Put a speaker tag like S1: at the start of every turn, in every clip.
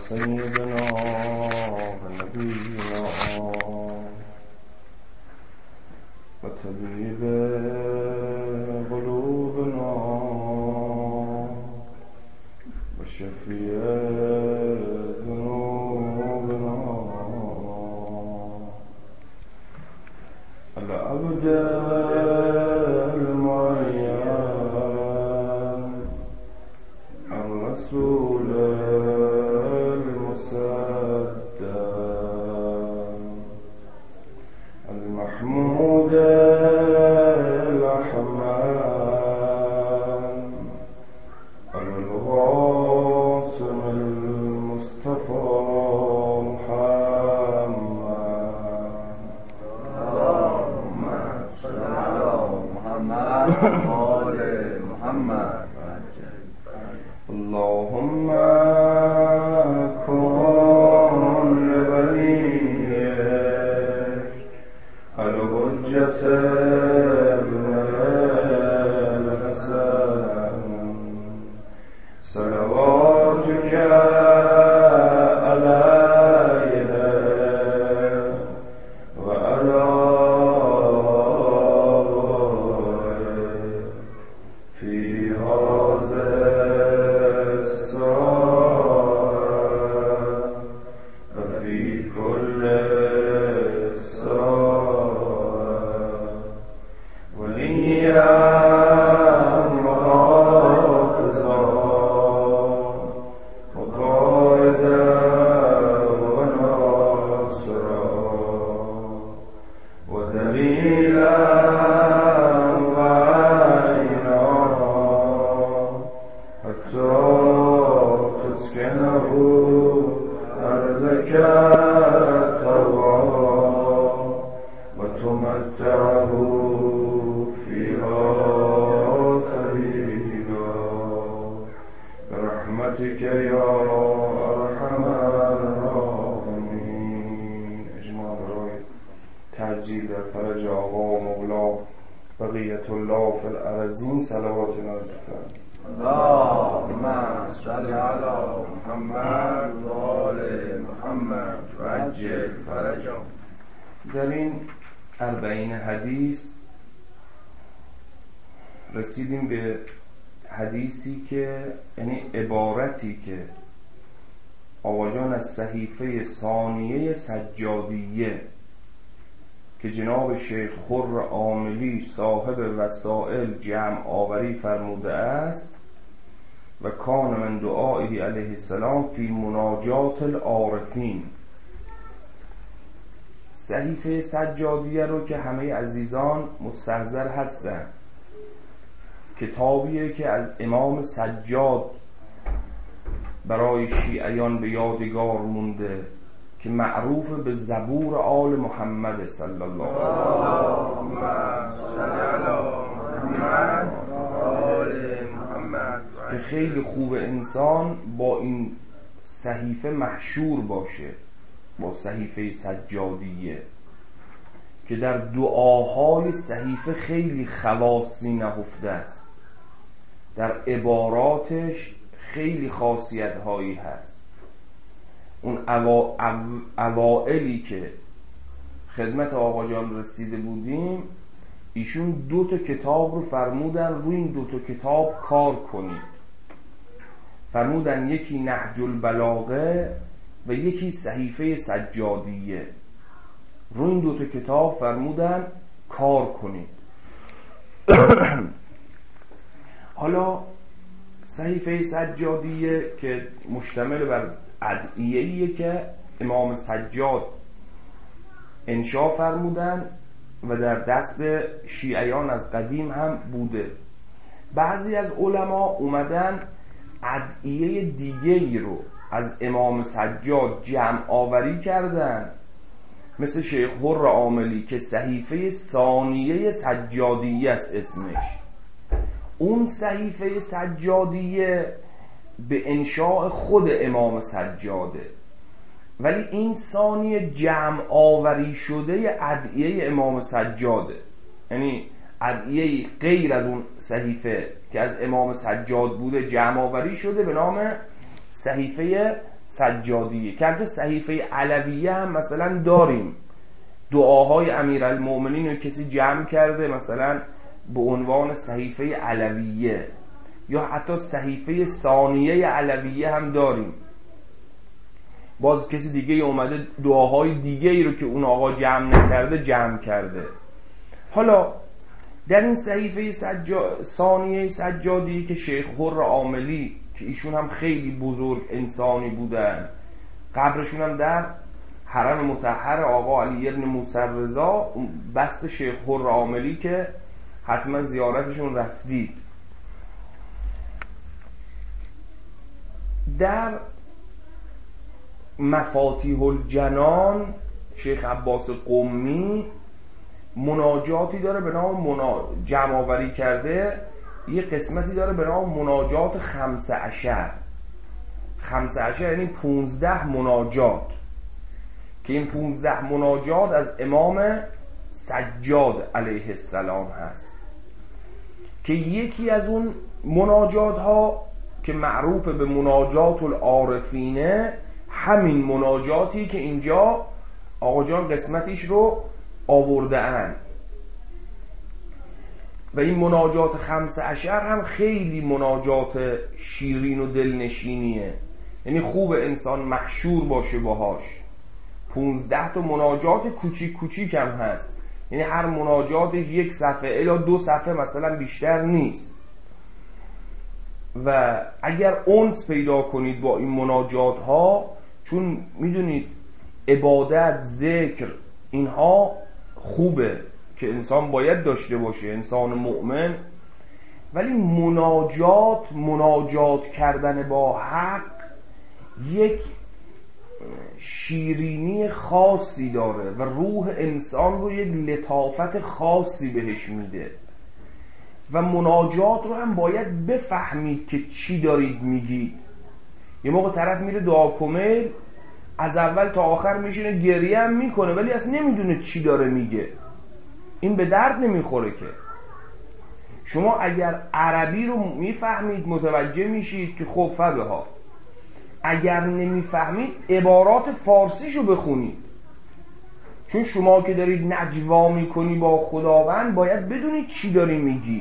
S1: سيدنا ونبينا وطبيب قلوبنا وشفيع ذنوبنا العبد المعين الرسول المصدق المحمود الأحمد الغاصم المصطفى محمد.
S2: اللهم صل على محمد وآل محمد.
S1: اللهم كن لوليك الحجة ابن الحسن صلواتك عليه وعلى آله في هذا الساعة وفي كل ساعة وليا وحافظا وقائدا وناصرا ودليلا وعينا حتى تسكنه أرضك طوعا وتمتعه فيها طويلا برحمتك يا أرحم الراحمين. اجماع برای تعجیل در فرج آقا و مولا بقیت الله فی الارضین صلوات نازل.
S2: اللهم صل على محمد وآل محمد وعجل فرجهم.
S1: در این 40 حدیث رسیدیم به حدیثی که یعنی عبارتی که آقا جان از صحیفه ثانیه سجادیه که جناب شیخ خر عاملی صاحب وسائل جمع آوری فرموده است و کان من دعائه علیه السلام فی مناجات العارفین. صحیفه سجادیه رو که همه عزیزان مستحضر هستند، کتابیه که از امام سجاد برای شیعیان به یادگار مونده که معروف به زبور آل محمد صلی الله علیه وسلم، که خیلی خوب انسان با این صحیفه محشور باشه، با صحیفه سجادیه که در دعاهای صحیفه خیلی خواصی نهفته است، در عباراتش خیلی خاصیت هایی هست. اون اوائلی که خدمت آقا جان رسیده بودیم، ایشون 2 کتاب رو فرمودن روی این 2 کتاب کار کنید. فرمودن یکی نهج البلاغه و یکی صحیفه سجادیه. روی این 2 کتاب فرمودن کار کنید. حالا صحیفه سجادیه که مشتمل بر ادعیه‌ایه که امام سجاد انشا فرمودن و در دست شیعیان از قدیم هم بوده. بعضی از علما اومدن ادعیه دیگه‌ای رو از امام سجاد جمع آوری کردن، مثل شیخ خر عاملی که صحیفه ثانیه سجادیه است اسمش. اون صحیفه سجادیه به انشاء خود امام سجاده، ولی این ثانیه جمع آوری شده ادعیه امام سجاده، یعنی ادعیه غیر از اون صحیفه که از امام سجاد بوده جمع آوری شده به نام صحیفه سجادیه که البته صحیفه علویه هم مثلا داریم، دعاهای امیرالمؤمنین رو کسی جمع کرده مثلا به عنوان صحیفه علویه، یا حتی صحیفه ثانیه علویه هم داریم. باز کسی دیگه اومده دعاهای دیگه ای رو که اون آقا جمع نکرده جمع کرده. حالا در این صحیفه ثانیه سجادی که شیخ خر عاملی که ایشون هم خیلی بزرگ انسانی بودن، قبرشون هم در حرم مطهر آقا علی ابن موسی رضا، بست شیخ خر عاملی که حتما زیارتشون رفتید. در مفاتیح الجنان شیخ عباس قمی مناجاتی داره به نام جمع آوری کرده، یه قسمتی داره به نام مناجات 15. 15 یعنی 15 مناجات، که این 15 مناجات از امام سجاد علیه السلام هست، که یکی از اون مناجات ها که معروف به مناجات العارفینه، همین مناجاتی که اینجا آقا جان قسمتیش رو آورده اند. و این مناجات 15 هم خیلی مناجات شیرین و دلنشینیه، یعنی خوب انسان محشور باشه باهاش. 15 تا مناجات کوچیک کوچیک هم هست، یعنی هر مناجاتش 1 صفحه الی 2 صفحه مثلا بیشتر نیست. و اگر انس پیدا کنید با این مناجات ها، چون میدونید عبادت، ذکر، اینها خوبه که انسان باید داشته باشه، انسان مؤمن، ولی مناجات کردن با حق یک شیرینی خاصی داره و روح انسان رو یک لطافت خاصی بهش میده. و مناجات رو هم باید بفهمید که چی دارید میگید. یه موقع طرف میره دعا کمیل، از اول تا آخر میشینه گریه هم میکنه ولی اصلا نمیدونه چی داره میگه. این به درد نمیخوره. که شما اگر عربی رو میفهمید متوجه میشید که خب فبه ها، اگر نمیفهمید عبارات فارسیشو بخونید، چون شما که دارید نجوا میکنی با خداوند باید بدونید چی داری میگی.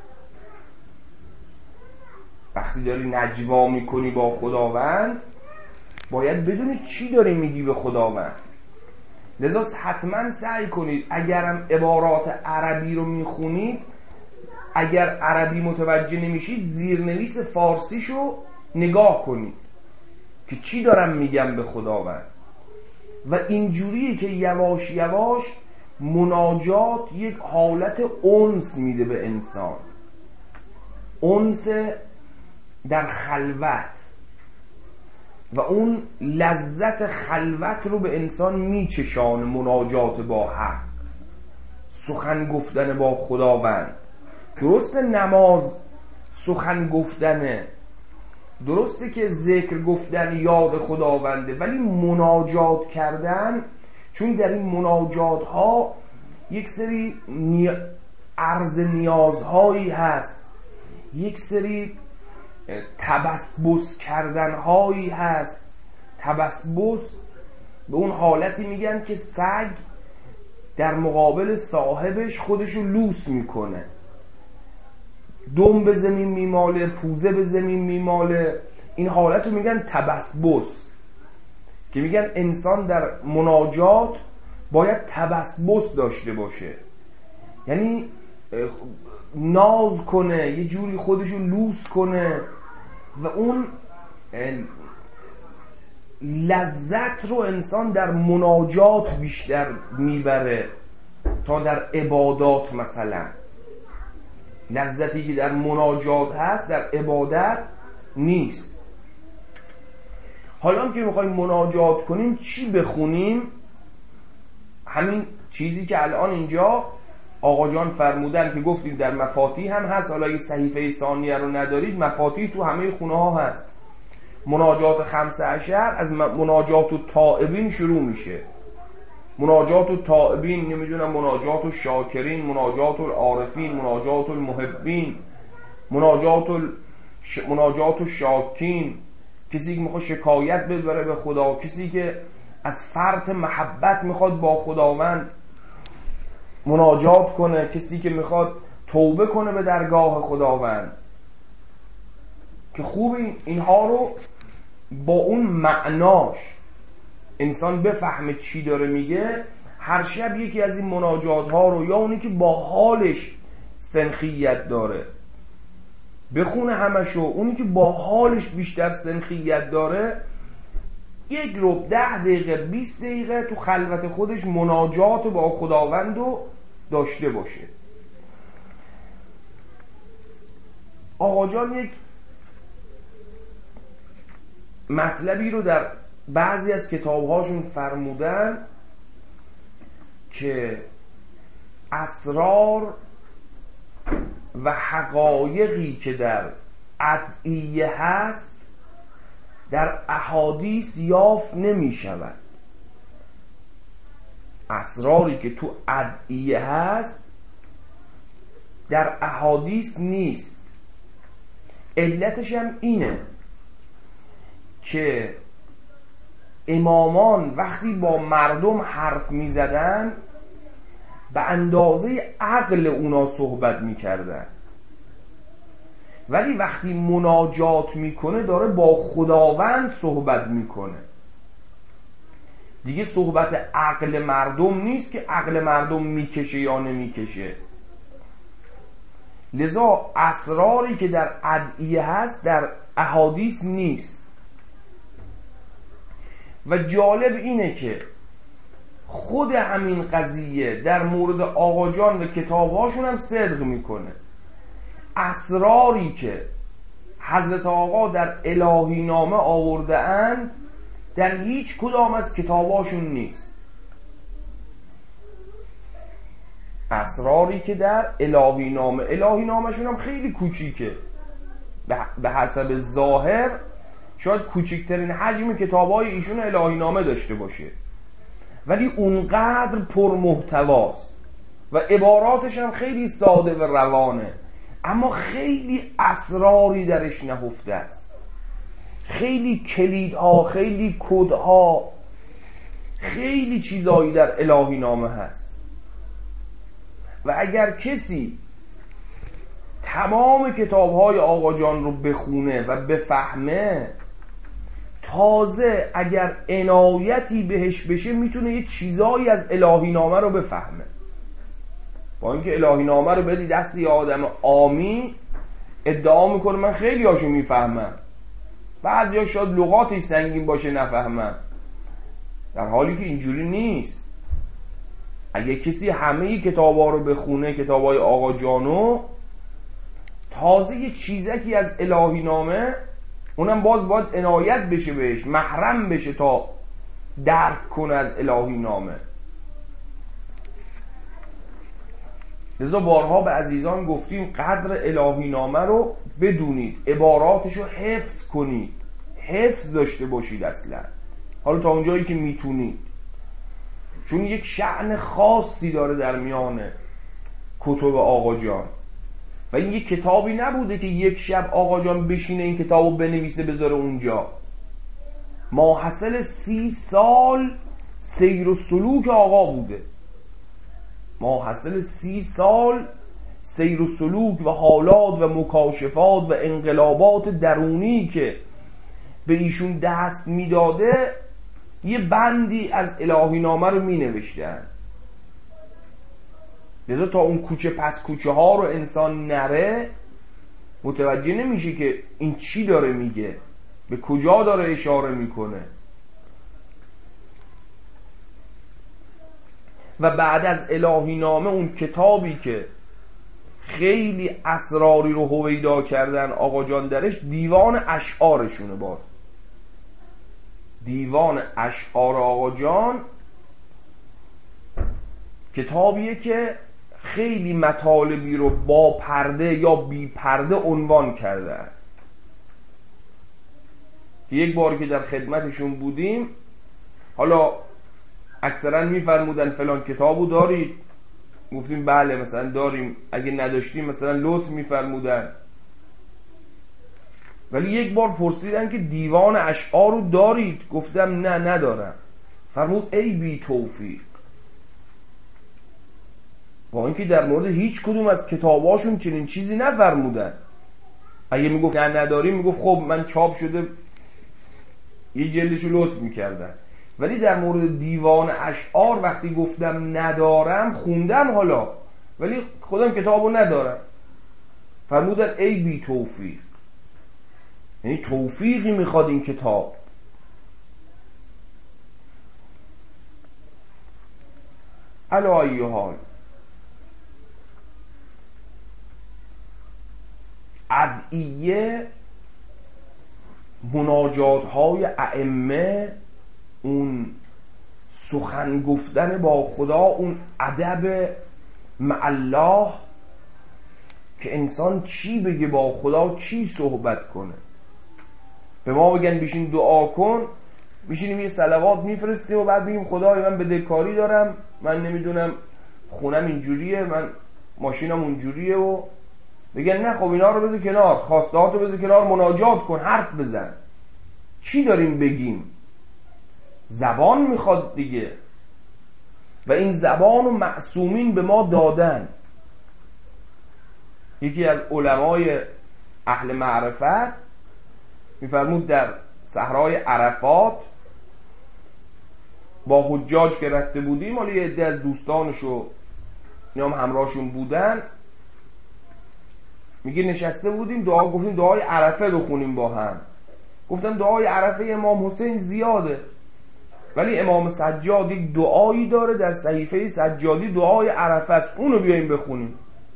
S1: وقتی داری نجوا میکنی با خداوند باید بدونید چی داری میگی به خداوند. لذا حتما سعی کنید اگرم عبارات عربی رو میخونید، اگر عربی متوجه نمیشید زیرنویس فارسیشو نگاه کنید که چی دارم میگم به خداوند. و اینجوریه که یواش یواش مناجات یک حالت انس میده به انسان، انس در خلوت، و اون لذت خلوت رو به انسان میچشانه. مناجات با حق، سخن گفتن با خداوند. درسته نماز سخن گفتنه، درسته که ذکر گفتن یاد خداونده، ولی مناجات کردن، چون در این مناجات ها یک سری عرض نیازهایی هست، یک سری تبسبس کردن هایی هست. تبسبس به اون حالتی میگن که سگ در مقابل صاحبش خودشو لوس میکنه، دم به زمین میماله، پوزه به زمین میماله. این حالت رو میگن تبسبس، که میگن انسان در مناجات باید تبسبس داشته باشه، یعنی ناز کنه، یه جوری خودشو لوس کنه و اون لذت رو انسان در مناجات بیشتر میبره تا در عبادات. مثلا لذتی که در مناجات هست در عبادت نیست. حالا که میخوایم مناجات کنیم چی بخونیم؟ همین چیزی که الان اینجا آقا جان فرمودن که گفتیم در مفاتیح هم هست. حالا اگه صحیفه ثانیه رو ندارید، مفاتیح تو همه خونه ها هست. مناجات 15 از مناجات التائبین شروع میشه. مناجات التائبین، نمیدونم، مناجات الشاکرین، مناجات العارفین، مناجات المحبین، مناجات الشاکین، کسی که میخواد شکایت ببره به خدا، کسی که از فرط محبت میخواد با خداوند مناجات کنه، کسی که میخواد توبه کنه به درگاه خداوند، که خوب اینها رو با اون معناش انسان بفهمه چی داره میگه. هر شب یکی از این مناجات ها رو، یا اونی که با حالش سنخیت داره بخونه همشو، اونی که با حالش بیشتر سنخیت داره 1 ربع 10 دقیقه 20 دقیقه تو خلوت خودش مناجات با خداوند رو داشته باشه. آقا جان یک مطلبی رو در بعضی از کتابهاشون فرمودن که اسرار و حقایقی که در ادعیه هست در احادیث یافت نمی شود. اسراری که تو ادعیه هست در احادیث نیست. علتش هم اینه که امامان وقتی با مردم حرف می زدن به اندازه عقل اونا صحبت می کردن، ولی وقتی مناجات میکنه داره با خداوند صحبت میکنه دیگه. صحبت عقل مردم نیست که عقل مردم میکشه یا نمیکشه. لذا اسراری که در ادعیه هست در احادیث نیست. و جالب اینه که خود همین قضیه در مورد آقا جان و کتابهاشون هم صدق میکنه. اسراری که حضرت آقا در الهی نامه آورده اند در هیچ کدام از کتاباشون نیست. اسراری که در الهی نامشون هم خیلی کوچیکه، به حسب ظاهر شاید کوچکترین حجم کتابای ایشون الهی نامه داشته باشه، ولی اونقدر پرمحتواست و عباراتش هم خیلی ساده و روانه، اما خیلی اسراری درش نهفته است. خیلی کلیدها، خیلی کدها، خیلی چیزایی در الهی نامه هست. و اگر کسی تمام کتابهای آقا جان رو بخونه و بفهمه، تازه اگر عنایتی بهش بشه میتونه یه چیزایی از الهی نامه رو بفهمه. با اینکه الهی نامه رو بدی دست یه آدم عامی ادعا میکنه من خیلی هاشو میفهمم، بعضی ها شاید لغاتش سنگین باشه نفهمم، در حالی که اینجوری نیست. اگه کسی همه کتابا رو بخونه، کتابای آقا جانو، تازه یه چیزکی از الهی نامه، اونم باید عنایت بشه بهش، محرم بشه تا درک کنه از الهی نامه. لذا بارها به عزیزان گفتیم قدر الهی نامه رو بدونید، عباراتش رو حفظ کنید، حفظ داشته باشید اصلا، حالا تا اونجایی که میتونید، چون یک شأن خاصی داره در میان کتب آقا جان. و این یک کتابی نبوده که یک شب آقا جان بشینه این کتابو بنویسه بذاره اونجا. ماحصل 30 سال سیر و سلوک آقا بوده، ماحصل 30 سال سیر و سلوک و حالات و مکاشفات و انقلابات درونی که به ایشون دست میداده، یه بندی از الهی نامه رو می نوشتن. لذا تا اون کوچه پس کوچه ها رو انسان نره متوجه نمیشه که این چی داره میگه، به کجا داره اشاره میکنه. و بعد از الهی نامه اون کتابی که خیلی اسراری رو هویدا کردن آقا جان درش، دیوان اشعارشونه. باز دیوان اشعار آقا جان کتابیه که خیلی مطالبی رو با پرده یا بی پرده عنوان کرده. یک بار که در خدمتشون بودیم، حالا اکثرا میفرمودن فلان کتابو دارید؟ گفتیم بله مثلا داریم، اگه نداشتیم مثلا لطف میفرمودن. ولی یک بار پرسیدن که دیوان اشعار رو دارید؟ گفتم نه ندارم. فرمود ای بی توفیق. با اینکه در مورد هیچ کدوم از کتاباشون چنین چیزی نفرمودن. اگه میگفت نه نداریم میگفت خب من چاپ شده یه جلدشو لطف میکردن. ولی در مورد دیوان اشعار وقتی گفتم ندارم خوندم حالا ولی خودم کتابو ندارم. فرمودن ای بی توفیق، یعنی توفیقی میخواد این کتاب. علی ای حال ادعیه، مناجات های ائمه، اون سخن گفتن با خدا، اون ادب مع الله که انسان چی بگه با خدا، چی صحبت کنه. به ما بگن بشین دعا کن، میشینیم یه صلوات میفرستیم و بعد میگیم خدای من بدهکاری دارم، من نمیدونم خونم اینجوریه، من ماشینم اونجوریه، و بگن نه خب اینا رو بذار کنار، خواستهاتو بذار کنار، مناجات کن، حرف بزن. چی داریم بگیم؟ زبان میخواد دیگه، و این زبان و معصومین به ما دادن. یکی از علمای اهل معرفت میفرمود در صحرای عرفات با حجاج که رفته بودیم، حالا یه عده از دوستانشو اینا هم همراهشون بودن، میگه نشسته بودیم دعا گفتیم دعای عرفه رو خونیم با هم. گفتم دعای عرفه امام حسین زیاده، ولی امام سجاد یک دعایی داره در صحیفه سجادی، دعای عرفه است، اونو بیاییم بخونیم.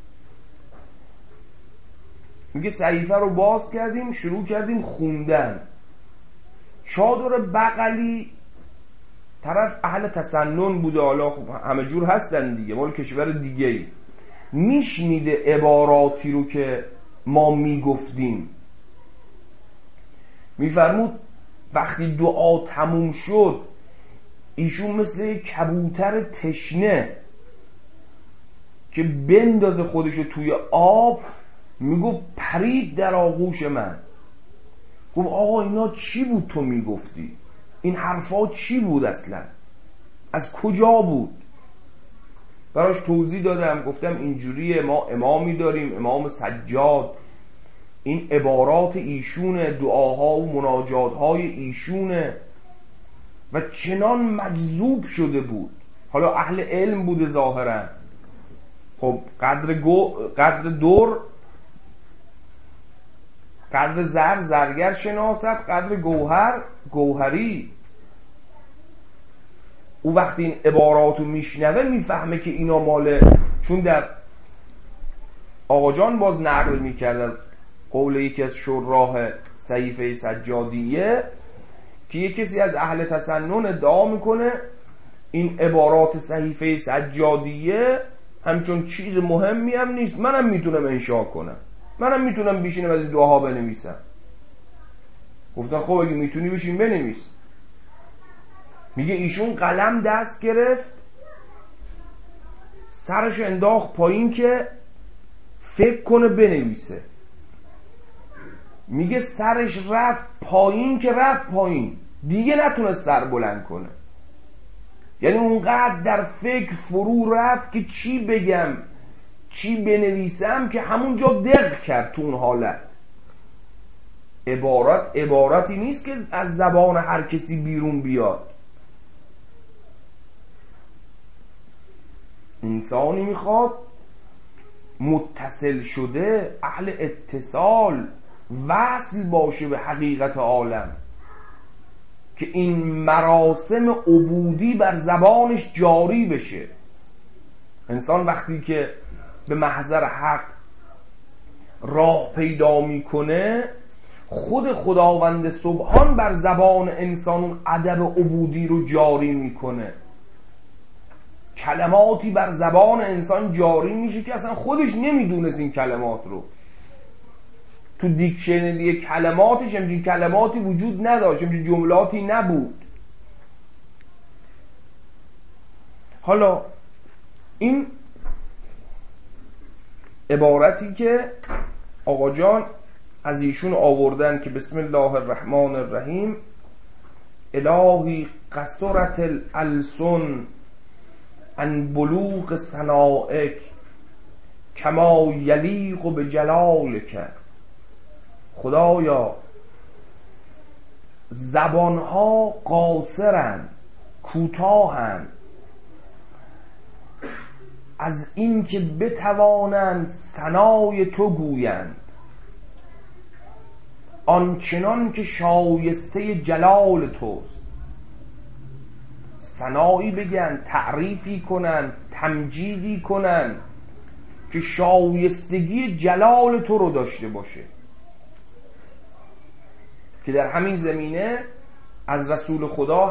S1: میگه صحیفه رو باز کردیم، شروع کردیم خوندن. چادر بغلی طرف اهل تسنن بوده، حالا همه جور هستن دیگه، مال کشور دیگه ای، میشنیده عباراتی رو که ما میگفتیم. میفرمود وقتی دعا تموم شد ایشون مثل کبوتر تشنه که بندازه خودشو توی آب، میگفت پرید در آغوش من، گفت آقا اینا چی بود تو میگفتی؟ این حرفا چی بود اصلا؟ از کجا بود؟ براش توضیح دادم، گفتم اینجوریه، ما امامی داریم، امام سجاد، این عبارات ایشونه، دعاها و مناجاتهای ایشونه، و چنان مجذوب شده بود. حالا اهل علم بوده ظاهرا، خب قدر دور، قدر زر زرگر شناست، قدر گوهر گوهری. او وقتی این عباراتو میشنوه میفهمه که اینا ماله، چون در آقا جان باز نقل میکرد از قول یکی از شراح صحیفه سجادیه که یک کسی از اهل تسنن ادعا میکنه این عبارات صحیفه سجادیه همچون چیز مهمی هم نیست، منم میتونم انشاء کنم، منم میتونم بشینم از این دعاها بنویسم. گفتن خب اگه میتونی بشین بنویس. میگه ایشون قلم دست گرفت، سرش انداخت پایین که فکر کنه بنویسه. میگه سرش رفت پایین که رفت پایین، دیگه نتونست سر بلند کنه. یعنی اونقدر در فکر فرو رفت که چی بگم چی بنویسم که همونجا دق کرد تو اون حالت. عبارتی نیست که از زبان هر کسی بیرون بیاد. انسانی میخواد متصل شده، اهل اتصال، وصل باشه به حقیقت عالم، که این مراسم عبودی بر زبانش جاری بشه. انسان وقتی که به محضر حق راه پیدا میکنه، خود خداوند سبحان بر زبان انسان اون ادب عبودی رو جاری میکنه. کلماتی بر زبان انسان جاری میشه که اصلا خودش نمیدونست این کلمات رو. تو دیکشنری کلماتش همچین کلماتی وجود نداشت، همچین جملاتی نبود. حالا این عبارتی که آقا جان از ایشون آوردن که بسم الله الرحمن الرحیم الهی قصرت الالسن عن بلوغ ثنائک کما یلیق بجلالک. خدایا زبانها قاصرن، کوتاهن از این که بتوانند ثنای تو گویند آنچنان که شایسته جلال توست. ثنایی بگن، تعریفی کنن، تمجیدی کنن که شایستگی جلال تو رو داشته باشه. که در همین زمینه از رسول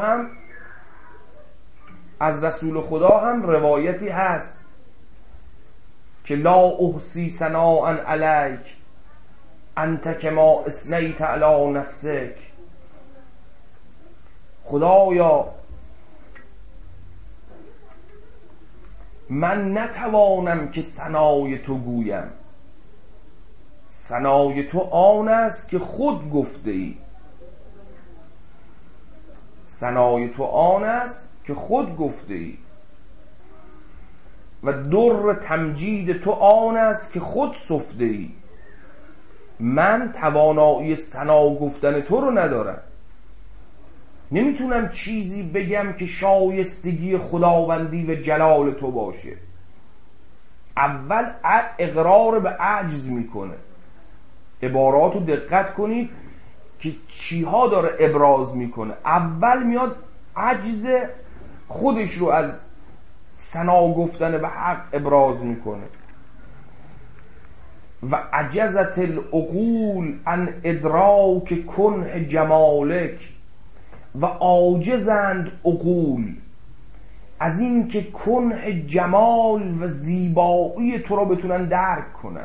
S1: خدا هم روایتی هست که لا احصی ثناء علیک انت کما اثنیت علی نفسک. خدایا من نتوانم که ثنای تو گویم. ثنای تو آن است که خود گفته ای. ثنای تو آن است که خود گفته ای و در تمجید تو آن است که خود سفته ای. من توانایی ثنا گفتن تو رو ندارم. نمیتونم چیزی بگم که شایستگی خداوندی و جلال تو باشه. اول اقرار به عجز میکنه. عبارات رو دقت کنید که چیها داره ابراز میکنه. اول میاد عجز خودش رو از ثنا گفتن به حق ابراز میکنه. و عجزت العقول عن ادراک کنه جمالک. و عاجزند عقول از این که کنه جمال و زیبایی تو رو بتونن درک کنن.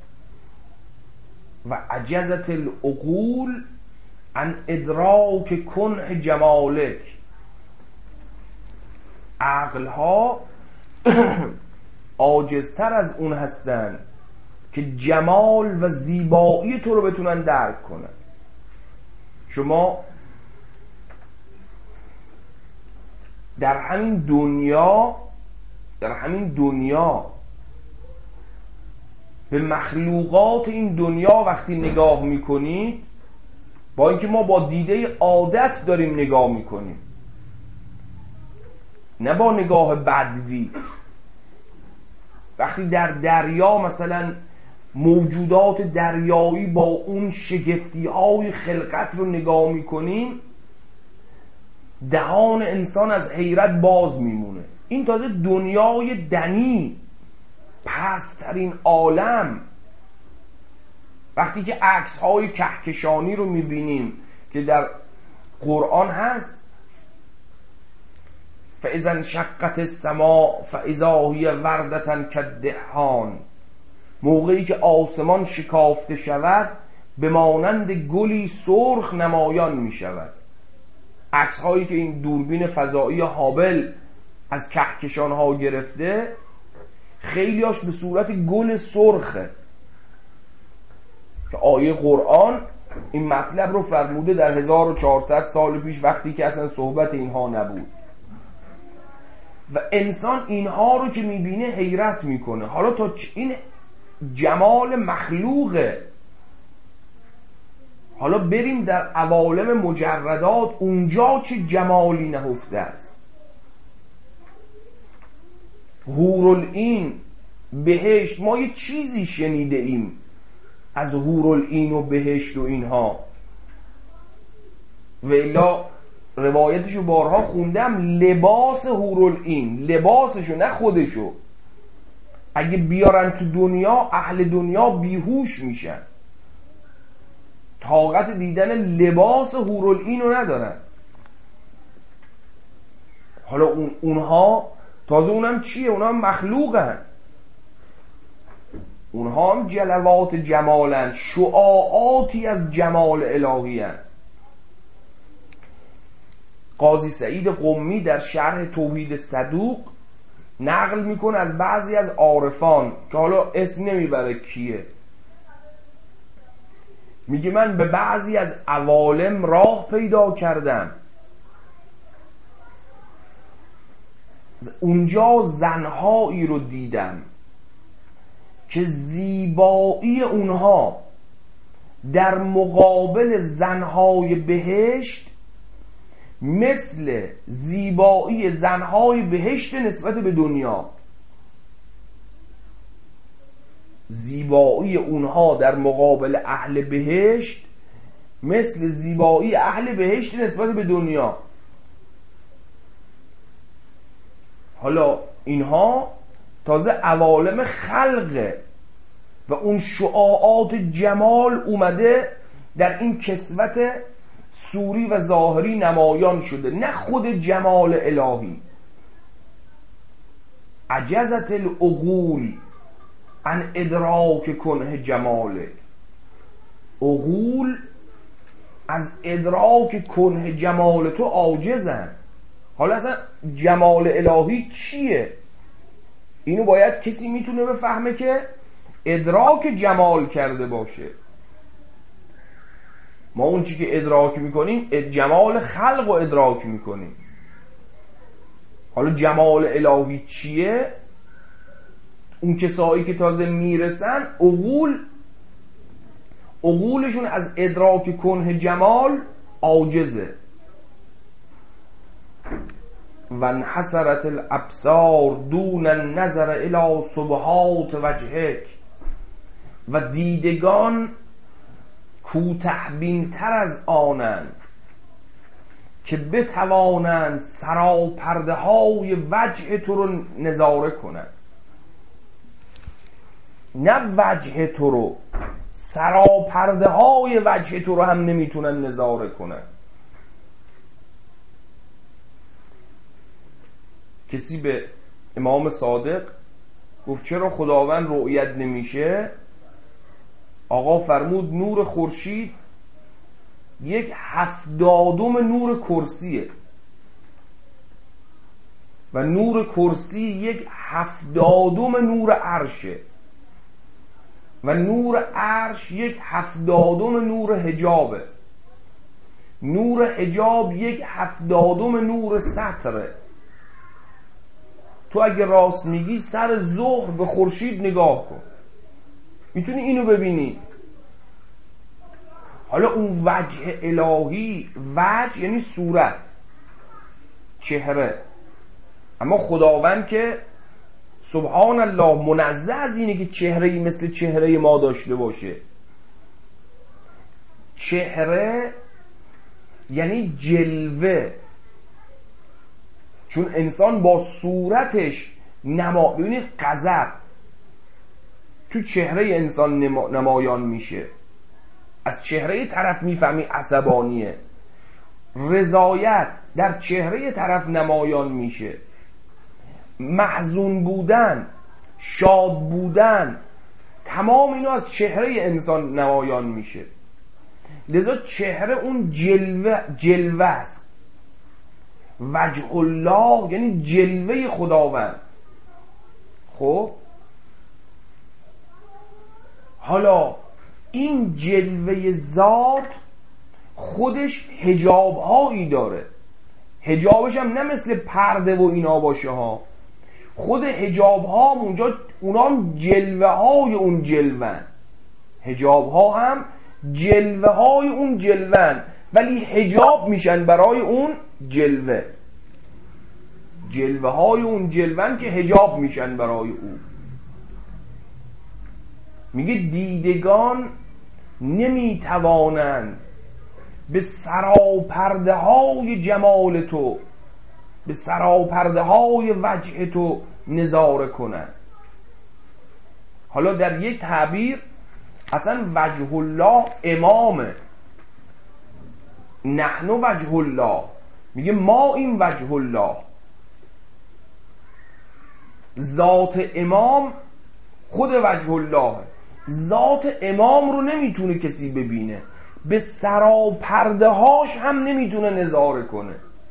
S1: و عجزت العقول عن ادراک کنه جمالک. عقلها عاجزتر از اون هستن که جمال و زیبایی تو رو بتونن درک کنن. شما در همین دنیا به مخلوقات این دنیا وقتی نگاه میکنید، با اینکه ما با دیده عادت داریم نگاه میکنیم، نه با نگاه بدوی. وقتی در دریا مثلا موجودات دریایی با اون شگفتی های خلقت رو نگاه میکنیم، دهان انسان از حیرت باز میمونه. این تازه دنیای دنی، پست‌ترین عالم. وقتی که عکس های کهکشانی رو میبینیم که در قرآن هست، فاذا انشقت السماء فاذا هی وردة کالدهان، موقعی که آسمان شکافته شود به مانند گلی سرخ نمایان می شود. عکس هایی که این دوربین فضایی هابل از کهکشان ها گرفته، خیلیاش به صورت گل سرخه که آیه قرآن این مطلب رو فرموده در 1400 سال پیش، وقتی که اصلا صحبت اینها نبود. و انسان اینها رو که میبینه حیرت میکنه. حالا تا این جمال مخلوقه، حالا بریم در عوالم مجردات، اونجا چه جمالی نهفته است. حورالعین، بهشت، ما یه چیزی شنیده ایم از حورالعین و بهشت و اینها، و الا روایتشو بارها خوندم. لباس حورالعین، لباسشو نه خودشو، اگه بیارن تو دنیا، اهل دنیا بیهوش میشن، طاقت دیدن لباس حورالعین رو ندارن. حالا اونها تازه اونم چیه؟ اونها هم مخلوقن، اونها هم جلوات جمالن، شعاعاتی از جمال الهی هن. قاضی سعید قمی در شرح توحید صدوق نقل میکنه از بعضی از عارفان که حالا اسم نمیبره کیه، میگه من به بعضی از عوالم راه پیدا کردم، اونجا زنهایی رو دیدم که زیبایی اونها در مقابل زنهای بهشت مثل زیبایی زنهای بهشت نسبت به دنیا. زیبایی اونها در مقابل اهل بهشت مثل زیبایی اهل بهشت نسبت به دنیا. حالا اینها تازه عوالم خلقه و اون شعاعات جمال اومده در این کسوت صوری و ظاهری نمایان شده، نه خود جمال الهی. عجزت العقول عن ادراک کنه جماله. عقول از ادراک کنه جمال تو عاجزن. حالا اصلا جمال الهی چیه؟ اینو باید کسی میتونه بفهمه که ادراک جمال کرده باشه. ما اون چی که ادراک میکنیم جمال خلق رو ادراک میکنیم. حالا جمال الهی چیه؟ اون کسایی که تازه میرسن عقولشون از ادراک کنه جمال عاجزه. و انحسرت الابصار دون النظر الی سبحات وجهک. و دیدگان کوته بین تر از آنند که بتوانند سراپرده های وجه تو رو نظاره کنند. نه وجه تو رو، سراپرده های وجه تو رو هم نمیتونن نظاره کنن. کسی به امام صادق گفت چرا خداوند رؤیت نمیشه؟ آقا فرمود نور خورشید 1/70 نور کرسیه و نور کرسی 1/70 نور عرشه و نور عرش 1/70 نور حجابه. نور حجاب 1/70 نور ستره. تو اگه راست میگی سر ظهر به خورشید نگاه کن، میتونی اینو ببینی. حالا اون وجه الهی، وجه یعنی صورت، چهره، اما خداوند که سبحان الله منزه از اینه که چهره‌ای مثل چهره ما داشته باشه. چهره یعنی جلوه، چون انسان با صورتش ببینید غضب تو چهره انسان نمایان میشه، از چهره طرف میفهمی عصبانیه. رضایت در چهره طرف نمایان میشه. محزون بودن، شاد بودن، تمام اینا از چهره انسان نمایان میشه. لذا چهره اون جلوه است. وجه الله یعنی جلوه خداوند. خب حالا این جلوه ذات خودش حجاب هایی داره. حجابش هم نه مثل پرده و اینا باشه ها. خود حجاب ها اونجا اونام جلوه های اون جلوه. حجاب ها هم جلوه های اون جلوه، ولی حجاب میشن برای اون جلوه. جلوه های اون جلوه که حجاب میشن برای اون. میگه دیدگان نمیتوانند به سراپرده های جمال تو، به سراپرده های وجه تو نظاره کنند. حالا در یک تعبیر اصلا وجه الله امامه. نحن وجه الله، میگه ما این وجه الله. ذات امام خود وجه الله. ذات امام رو نمیتونه کسی ببینه، به سراپرده هاش هم نمیتونه نظاره کنه.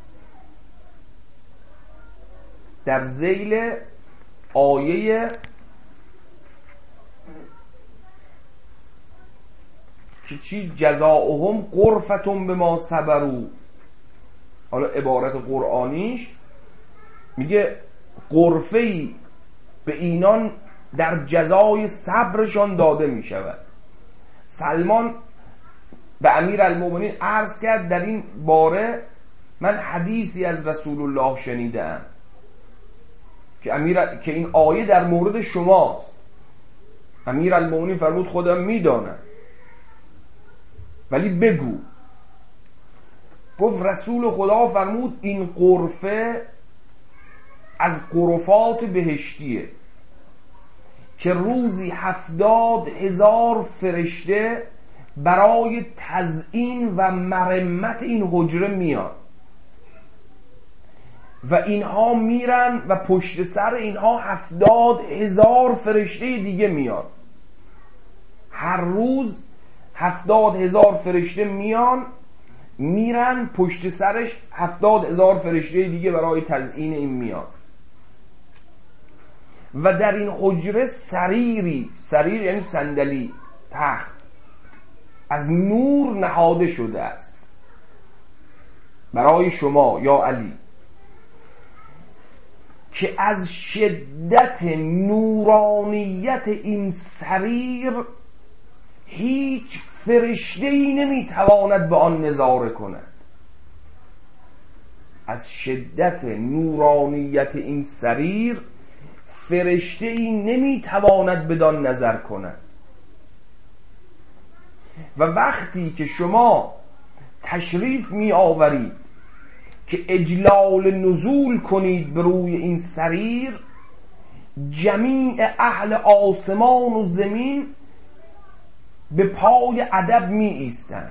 S1: در ذیل آیه که چی جزاؤهم غرفتون به ما صبروا. حالا عبارت قرآنیش میگه غرفه‌ای به اینان در جزای صبرشان داده می شود. سلمان به امیرالمومنین عرض کرد در این باره من حدیثی از رسول الله شنیدم که این آیه در مورد شماست. امیرالمومنین فرمود خودم میدانم ولی بگو. گفت رسول خدا فرمود این غرفه از غرفات بهشتیه که روزی 70,000 فرشته برای تزیین و مرمت این حجره میان و اینها میرن و پشت سر اینها 70,000 فرشته دیگه میان. هر روز 70,000 فرشته میرن پشت سرش 70,000 فرشته دیگه برای تزیین این میان. و در این حجره سریر یعنی صندلی، تخت از نور نهاده شده است برای شما یا علی، که از شدت نورانیت این سریر هیچ فرشته‌ای نمیتواند به آن نظاره کند. از شدت نورانیت این سریر فرشته‌ای نمیتواند بدان نظر کند. و وقتی که شما تشریف می آورید که اجلال نزول کنید بر روی این سریر، جمیع اهل آسمان و زمین به پای ادب می ایستن،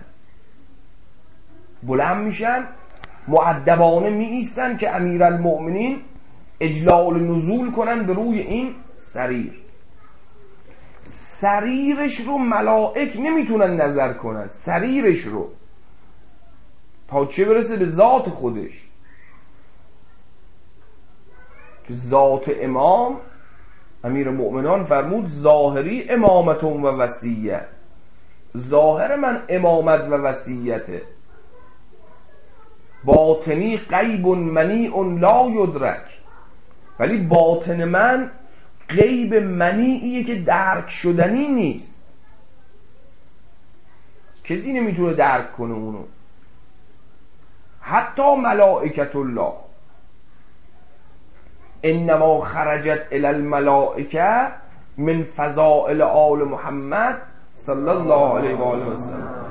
S1: بلند میشن، مؤدبانه می ایستن که امیرالمؤمنین اجلال نزول کنن به روی این سریرش رو ملائک نمیتونن نظر کنن، سریرش رو، تا چه برسه به ذات خودش. که ذات امام امیر مؤمنان فرمود ظاهری امامتون و وصیه، ظاهر من امامت و وصیته، باطنی غیب منیع لا یدرک، ولی باطن من غیب منیعیه که درک شدنی نیست، کسی نمیتونه درک کنه اونو، حتی ملائکت الله. انما خرجت الی الملائکه من فضائل آل محمد صلی الله علیه و آله و سلم.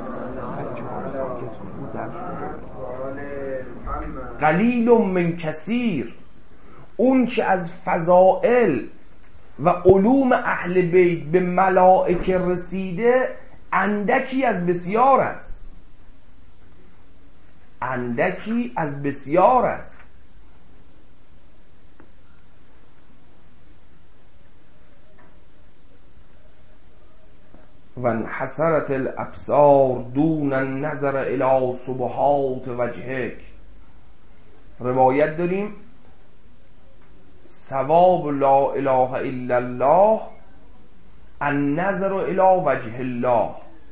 S1: قلیل من کثیر، اون که از فضائل و علوم اهل بیت به ملائکه رسیده اندکی از بسیار است، اندکی از بسیار است. و انحسرت الابصار دون النظر الی سبحات وجهک. روایت داریم ثواب لا اله الا الله النظر الی وجه الله،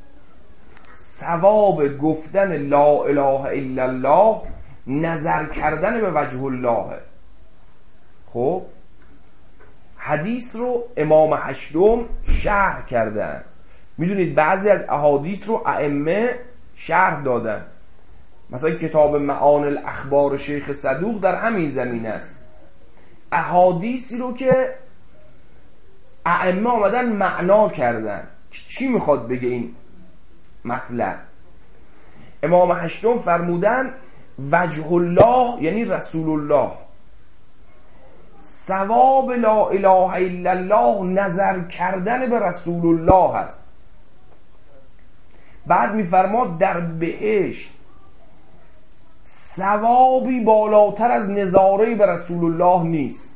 S1: ثواب گفتن لا اله الا الله نظر کردن به وجه الله. خب حدیث رو امام هشتم شرح کردن. میدونید بعضی از احادیث رو ائمه شرح دادن، مثلا کتاب معانی الاخبار شیخ صدوق در همین زمینه است. احادیثی رو که ائمه آمدن معنا کردن چی میخواد بگه این مطلب. امام هشتم فرمودن وجه الله یعنی رسول الله، ثواب لا اله الا الله نظر کردن به رسول الله است. بعد میفرماد در بهشت ثوابی بالاتر از نظاره به رسول الله نیست،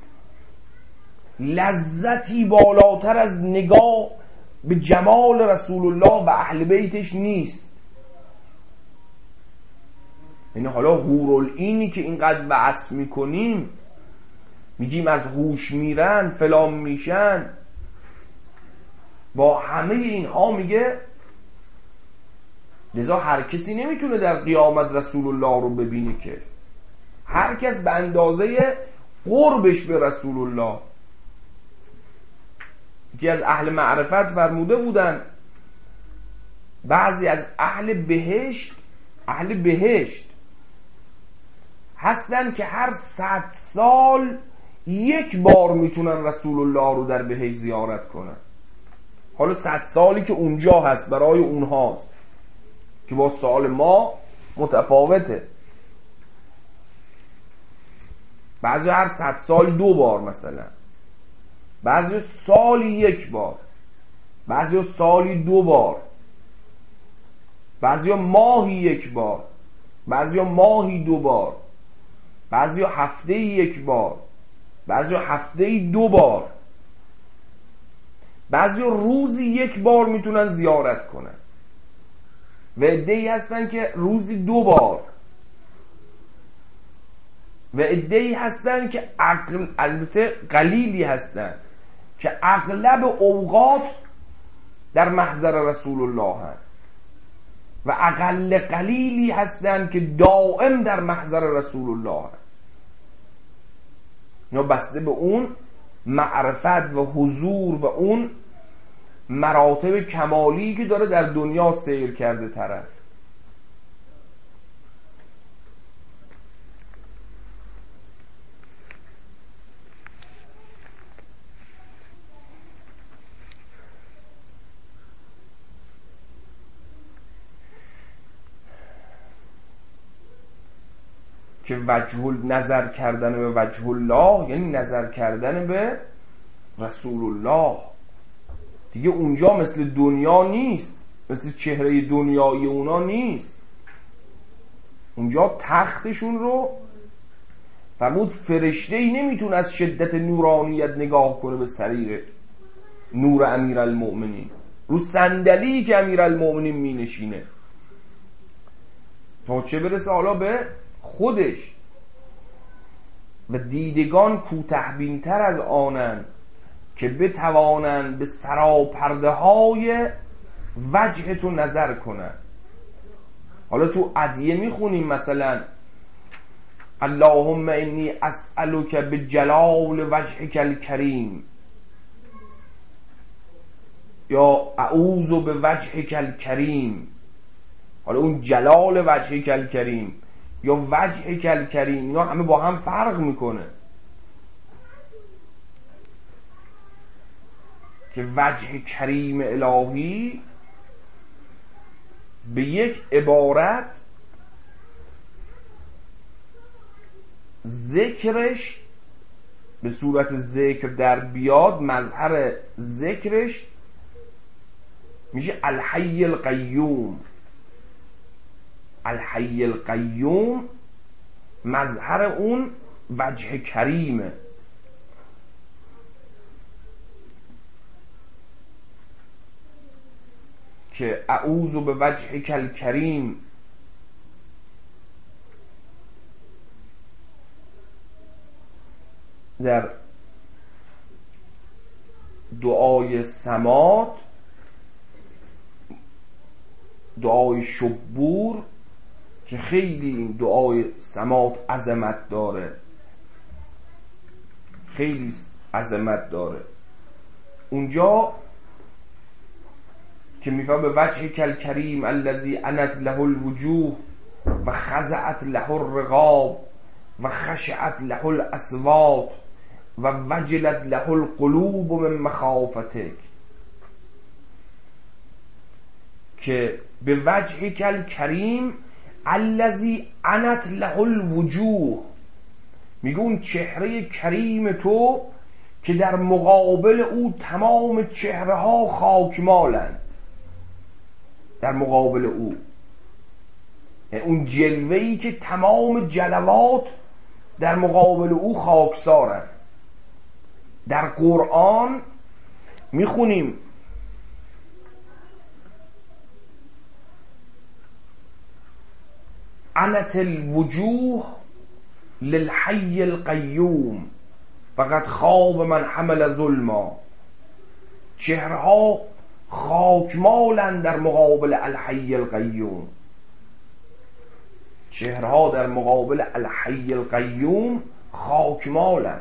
S1: لذتی بالاتر از نگاه به جمال رسول الله و اهل بیتش نیست. یعنی حالا حورالعینی که اینقدر بحث میکنیم، میگیم از هوش میرن فلان میشن، با همه اینها میگه لذا هر کسی نمیتونه در قیامت رسول الله رو ببینه، که هر کس به اندازه قربش به رسول الله. یکی از اهل معرفت فرموده بودن بعضی از اهل بهشت هستن که هر 100 سال یک بار میتونن رسول الله رو در بهشت زیارت کنن. حالا 100 سالی که اونجا هست برای اونهاست که با سال ما متفاوته. بعضی هر 100 سال 2 بار مثلا، بعضی سالی 1 بار، بعضی سالی 2 بار، بعضی ماهی 1 بار، بعضی ماهی 2 بار، بعضی هفته 1 بار، بعضی هفته 2 بار، بعضی روزی 1 بار میتونن زیارت کنن و عده‌ای هستن که روزی 2 بار و عده‌ای هستن که البته قلیلی هستن که اغلب اوقات در محضر رسول الله هستن و اقل قلیلی هستن که دائم در محضر رسول الله هستن. یا بسته به اون معرفت و حضور و اون مراتب کمالی که داره در دنیا سیر کرده طرف. که نظر کردن به وجه الله یعنی نظر کردن به رسول الله دیگه. اونجا مثل دنیا نیست، مثل چهره دنیایی اونا نیست. اونجا تختشون رو فرمود فرشته‌ای نمیتونه از شدت نورانیت نگاه کنه به سریر نور امیرالمؤمنین، رو صندلی که امیرالمؤمنین می نشینه، تا چه برسه حالا به خودش. و دیدگان کوته‌بین‌تر از آنند که بتوانند به سراپرده های وجه تو نظر کنند. حالا تو ادعیه میخونیم مثلا اللهم انی اسألک بجلال وجهک الکریم، یا اعوذ بوجهک الکریم. حالا اون جلال وجهک الکریم یا وجهک الکریم اینا همه با هم فرق میکنه. که وجه کریم الهی به یک عبارت ذکرش به صورت ذکر در بیاد، مظهر ذکرش میشه الحی القیوم. الحی القیوم مظهر اون وجه کریمه. که اعوذ بوجهک الکریم در دعای سمات، دعای شبور که خیلی این دعای سمات عظمت داره، خیلی عظمت داره. اونجا که میفهم به وجهک الکریم الذی انت له الوجوه و خضعت له الرقاب و خشعت له الاصوات و وجلت له القلوب من مخافتک، که به وجهک الکریم الذی انت له الوجوه، میگه اون چهره کریم تو که در مقابل او تمام چهره ها خاکمالند. در مقابل او یعنی اون جلوه‌ای که تمام جلوات در مقابل او خاکسارند. در قرآن میخونیم عنت الوجوه للحی القیوم فقط خواب من حمل ظلما. چهرها خاکمالن در مقابل الحی القیوم. چهرها در مقابل الحی القیوم خاکمالن،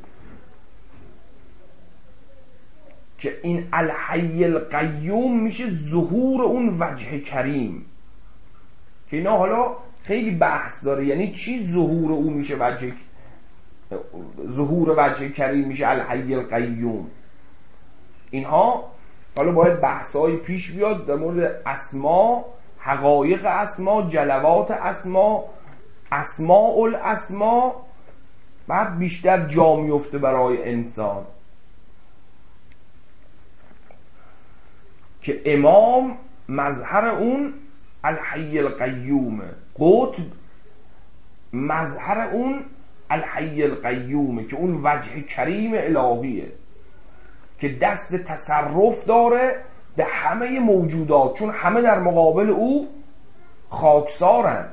S1: که این الحی القیوم میشه ظهور اون وجه کریم، که اینا حالا خیلی بحث داره. یعنی چی ظهور اون میشه ظهور وجه کریم میشه الحی القیوم؟ اینها حالا باید بحثای پیش بیاد در مورد اسما، حقایق اسما، جلوات اسما، اسماء الاسما، بعد بیشتر جا میفته برای انسان که امام مظهر اون الحی القیومه، قطب مظهر اون الحی القیومه که اون وجه کریم الهیه که دست تصرف داره به همه موجودات، چون همه در مقابل او خاکسارن،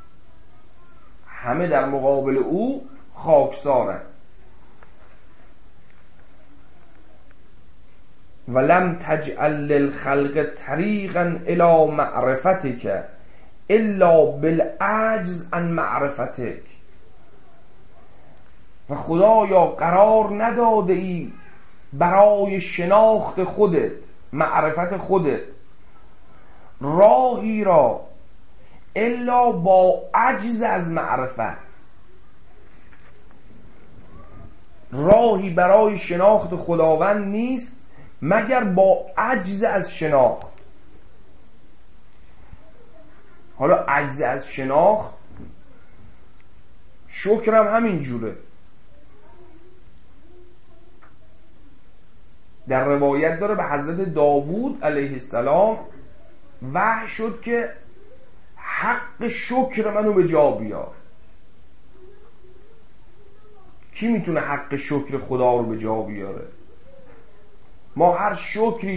S1: همه در مقابل او خاکسارن. ولم تجعل للخلق طریقا الی معرفتک الا بالعجز عن معرفتک. و خدایا قرار نداده ای برای شناخت خودت، معرفت خودت، راهی را الا با عجز از معرفت. راهی برای شناخت خداوند نیست مگر با عجز از شناخت. حالا عجز از شناخت، شکرم همین جوره. در روایت داره به حضرت داوود علیه السلام وحی شد که حق شکر منو به جا بیار. کی میتونه حق شکر خدا رو به جا بیاره؟ ما هر شکری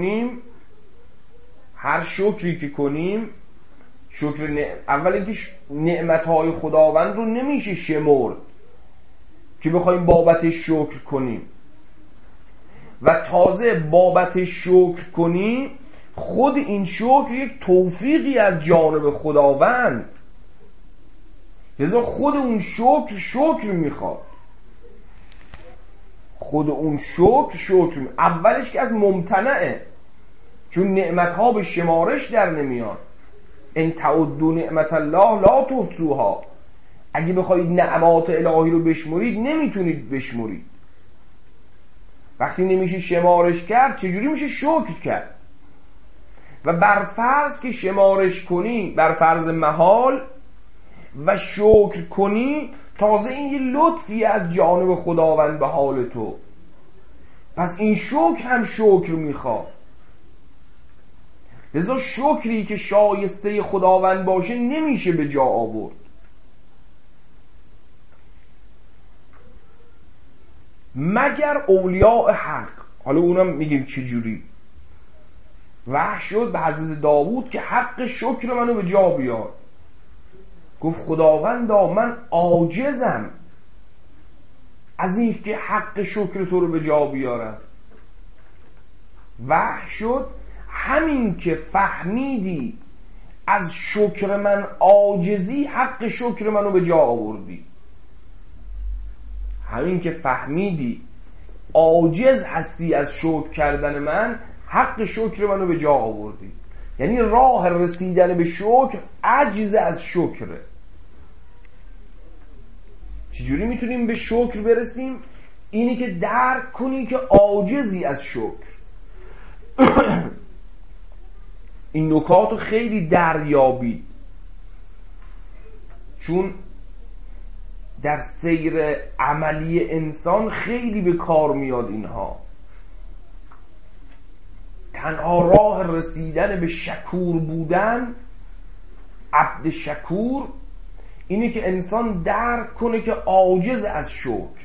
S1: که کنیم اول اینکه نعمتهای خداوند رو نمیشه شمرد که بخوایم بابتش شکر کنیم، و تازه بابت شکر کنی خود این شکر یک توفیقی از جانب خداوند، لذا خود اون شکر میخواد. خود اون شکر اولش که از ممتنعه، چون نعمتها به شمارش در نمیان. ان تعدوا نعمت الله لا تحصوها. اگه بخواید نعمات الهی رو بشمرید نمیتونید بشمرید. وقتی نمیشه شمارش کرد چجوری میشه شکر کرد؟ و برفرض که شمارش کنی، برفرض محال، و شکر کنی، تازه این یه لطفی از جانب خداوند به حال تو. پس این شکر هم شکر میخواد. لذا شکری که شایسته خداوند باشه نمیشه به جا آورد مگر اولیاء حق. حالا اونم میگیم چجوری. وحی شد به حضرت داوود که حق شکر منو به جا بیار. گفت خداوندا من عاجزم از این که حق شکر تو رو به جا بیارم. وحی شد همین که فهمیدی از شکر من عاجزی، حق شکر منو به جا آوردی. همین که فهمیدی عاجز هستی از شکر کردن من، حق شکر منو به جا آوردی. یعنی راه رسیدن به شکر عجز از شکره. چجوری میتونیم به شکر برسیم؟ اینی که درک کنی که عاجزی از شکر. این نکاتو خیلی دریابید، چون در سیر عملی انسان خیلی به کار میاد اینها. تنها راه رسیدن به شکور بودن، عبد شکور، اینه که انسان درک کنه که عاجز از شکر.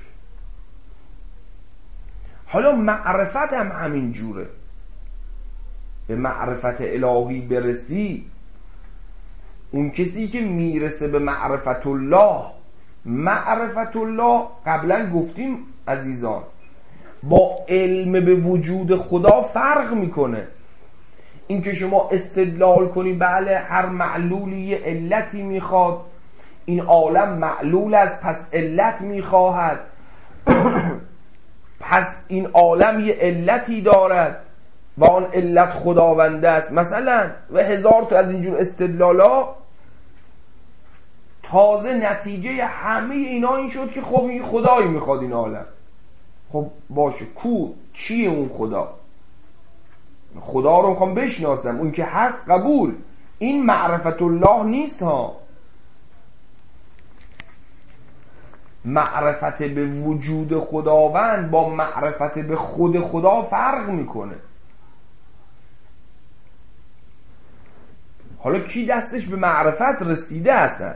S1: حالا معرفت هم همین جوره. به معرفت الهی برسی، اون کسی که میرسه به معرفت الله، معرفت الله قبلا گفتیم عزیزان با علم به وجود خدا فرق میکنه. این که شما استدلال کنی بله هر معلولی یه علتی میخواد، این عالم معلول است پس علت میخواهد، پس این عالم یه علتی دارد و آن علت خداونده است مثلا، و هزار تا از اینجور استدلالا. تازه نتیجه همه اینا این شد که خب این خدایی میخواد این عالم. خب باشه چیه اون خدا؟ خدا رو میخوام بشناسم، اون که هست قبول، این معرفت الله نیست ها. معرفت به وجود خداوند با معرفت به خود خدا فرق میکنه. حالا کی دستش به معرفت رسیده اصلا؟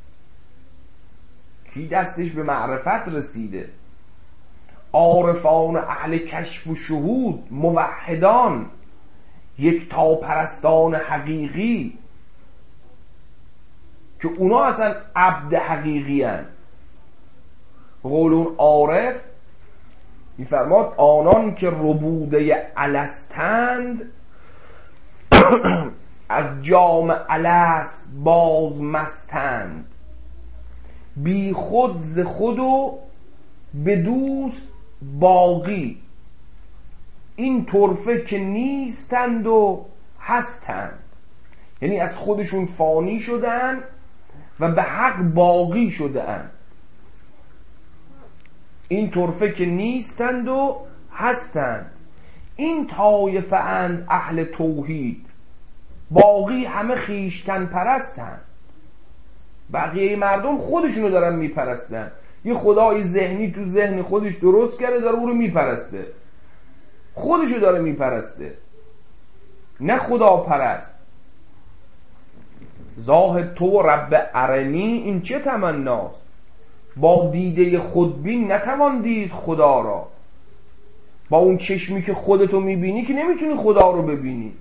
S1: کی دستش به معرفت رسیده؟ عارفان اهل کشف و شهود، موحدان، یک تا پرستان حقیقی که اونا اصلا عبد حقیقی هن. قول اون عارف میفرماد آنان که ربوده الستند از جام الست باز مستند، بی خود ز خود و به دوست باقی، این طرفه که نیستند و هستند. یعنی از خودشون فانی شدن و به حق باقی شدن. این طرفه که نیستند و هستند، این طایفه اند اهل توحید، باقی همه خیشتن پرستند. بقیه مردم خودشونو دارن میپرستن، یه خدای ذهنی تو ذهن خودش درست کرده داره اون رو میپرسته، خودشو داره میپرسته، نه خدا پرست. زاهد تو و رب ارنی این چه تمناست، با دیده خودبین نتوان دید خدا را. با اون چشمی که خودتو میبینی که نمیتونی خدا رو ببینی.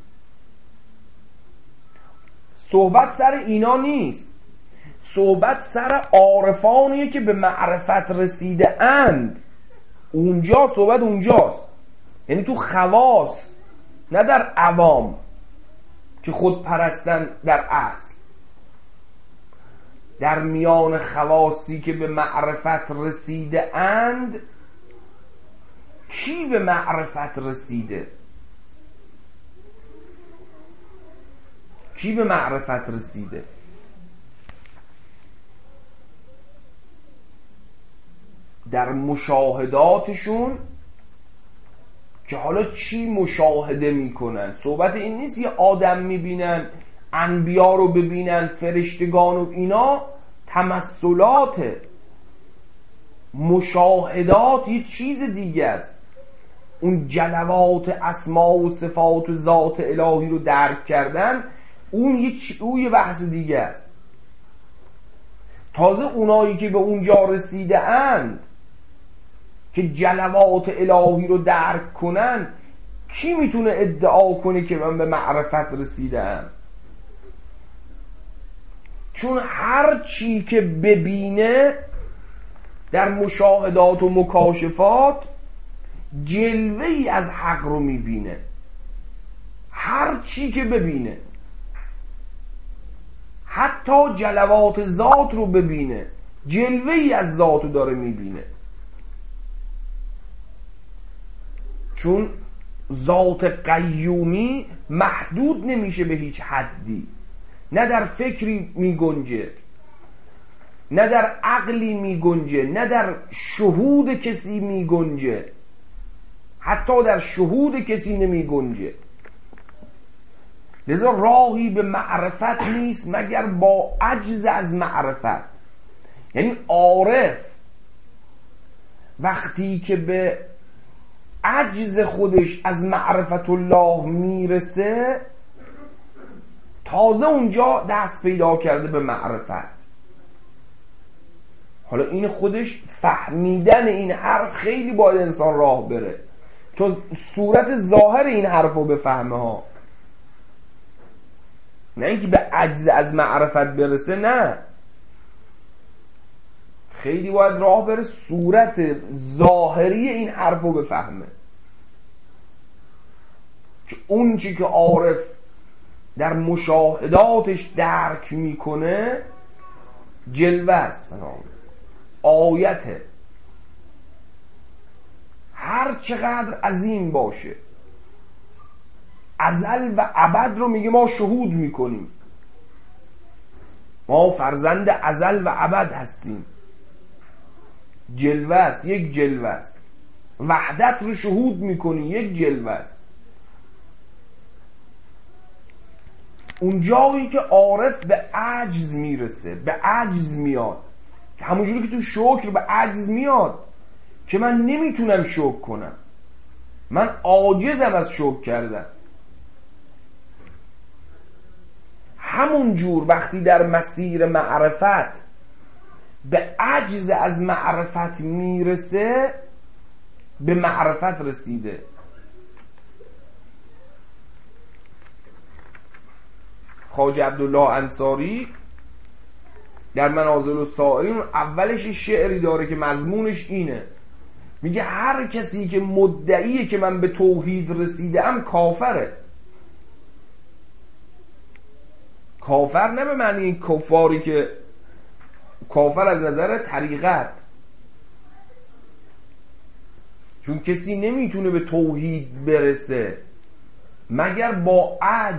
S1: صحبت سر اینا نیست، صحبت سر عارفانیه که به معرفت رسیده اند. اونجا صحبت اونجاست، یعنی تو خواص نه در عوام که خود پرستن. در اصل در میان خواصی که به معرفت رسیده اند، کی به معرفت رسیده؟ کی به معرفت رسیده؟ در مشاهداتشون که حالا چی مشاهده میکنن. صحبت این نیست یه آدم میبینن، انبیا رو ببینن، فرشتگان و اینا تمثلات. مشاهدات یه چیز دیگه است. اون جلوات اسما و صفات و ذات الهی رو درک کردن، اون یه بحث دیگه است. تازه اونایی که به اونجا رسیده اند که جلوات الهی رو درک کنن، کی میتونه ادعا کنه که من به معرفت رسیدم؟ چون هر چی که ببینه در مشاهدات و مکاشفات جلوه‌ای از حق رو میبینه. هر چی که ببینه، حتی جلوات ذات رو ببینه، جلوه‌ای از ذات رو داره میبینه. چون ذات قیومی محدود نمیشه به هیچ حدی، نه در فکری میگنجه، نه در عقلی میگنجه، نه در شهود کسی میگنجه، حتی در شهود کسی نمیگنجه. لذا راهی به معرفت نیست مگر با عجز از معرفت. یعنی عارف وقتی که به عجز خودش از معرفت الله میرسه، تازه اونجا دست پیدا کرده به معرفت. حالا این خودش فهمیدن این حرف خیلی باید انسان راه بره تو صورت ظاهر این حرف رو بفهمه ها، نه اینکه به عجز از معرفت برسه. نه، خیلی باید راه بره صورت ظاهری این حرف رو بفهمه که اون چی که عارف در مشاهداتش درک میکنه جلوه است، آیته. هر چقدر عظیم باشه، ازل و ابد رو میگه ما شهود میکنیم، ما فرزند ازل و ابد هستیم. جلوه است، یک جلوه است. وحدت رو شهود میکنی، یک جلوه است. اون جایی که عارف به عجز میرسه، به عجز میاد، همونجوری که تو شکر به عجز میاد که من نمیتونم شکر کنم، من عاجزم از شکر کردن. همون جور وقتی در مسیر معرفت به عجز از معرفت میرسه، به معرفت رسیده. خواجه عبدالله انصاری در منازل السائرین اولش شعری داره که مضمونش اینه، میگه هر کسی که مدعیه که من به توحید رسیدم کافره. کافر نه به معنی این کفاری که کافر از نظر طریقت، چون کسی نمیتونه به توحید برسه مگر با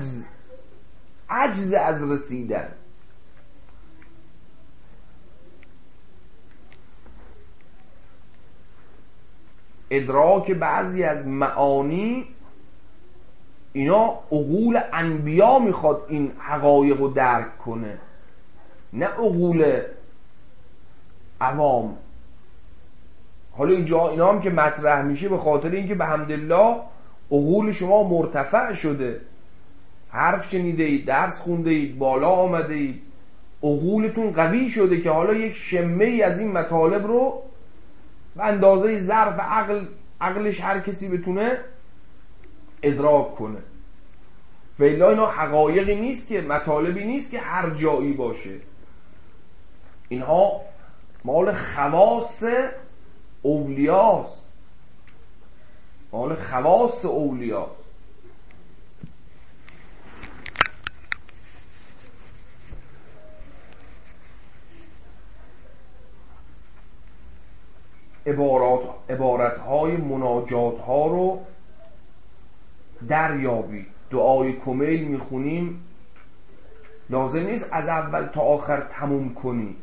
S1: عجز از رسیدن. ادراک بعضی از معانی اینا عقول انبیا میخواد این حقایق رو درک کنه، نه عقول عوام. حالا اینجا اینا هم که مطرح میشه به خاطر اینکه به حمدالله عقول شما مرتفع شده، حرف شنیده اید، درس خونده اید، بالا آمده اید، عقولتون قوی شده که حالا یک شمه ای از این مطالب رو به اندازه ظرف عقلش هر کسی بتونه ادراک کنه. و الا اینا حقایقی نیست که، مطالبی نیست که هر جایی باشه. اینها مال خواص اولیاست، مال خواص اولیاست. عبارتهای مناجاتها رو دریابید. دعای کمیل میخونیم، لازم نیست از اول تا آخر تموم کنی.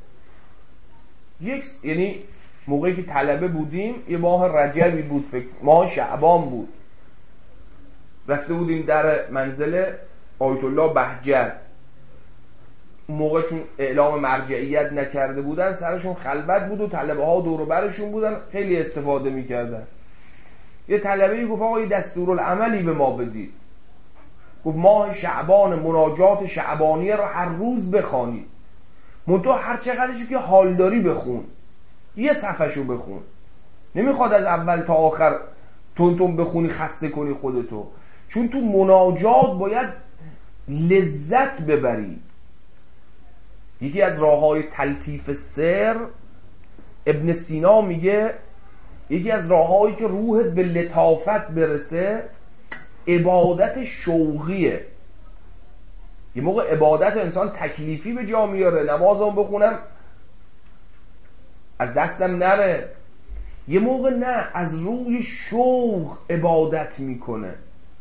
S1: یعنی موقعی که طلبه بودیم، یه ماه رجبی بود، ماه شعبان بود، رفته بودیم در منزل آیت الله بهجت. موقع چون اعلام مرجعیت نکرده بودن، سرشون خلوت بود و طلبه ها دور و برشون بودن، خیلی استفاده میکردن. یه طلبه‌ای گفت آقا یه دستورالعملی به ما بدید. گفت ماه شعبان مناجات شعبانیه رو هر روز بخوانید، منتها هر چقدرشو که حال داری بخون، یه صفحه‌شو بخون. نمیخواد از اول تا آخر تون بخونی خسته کنی خودتو، چون تو مناجات باید لذت ببری. یکی از راه‌های تلطیف سر، ابن سینا میگه یکی از راه‌هایی که روحت به لطافت برسه عبادت شوقیه. یه موقع عبادت انسان تکلیفی به جا میاره، نمازم بخونم از دستم نره. یه موقع نه، از روی شوق عبادت میکنه.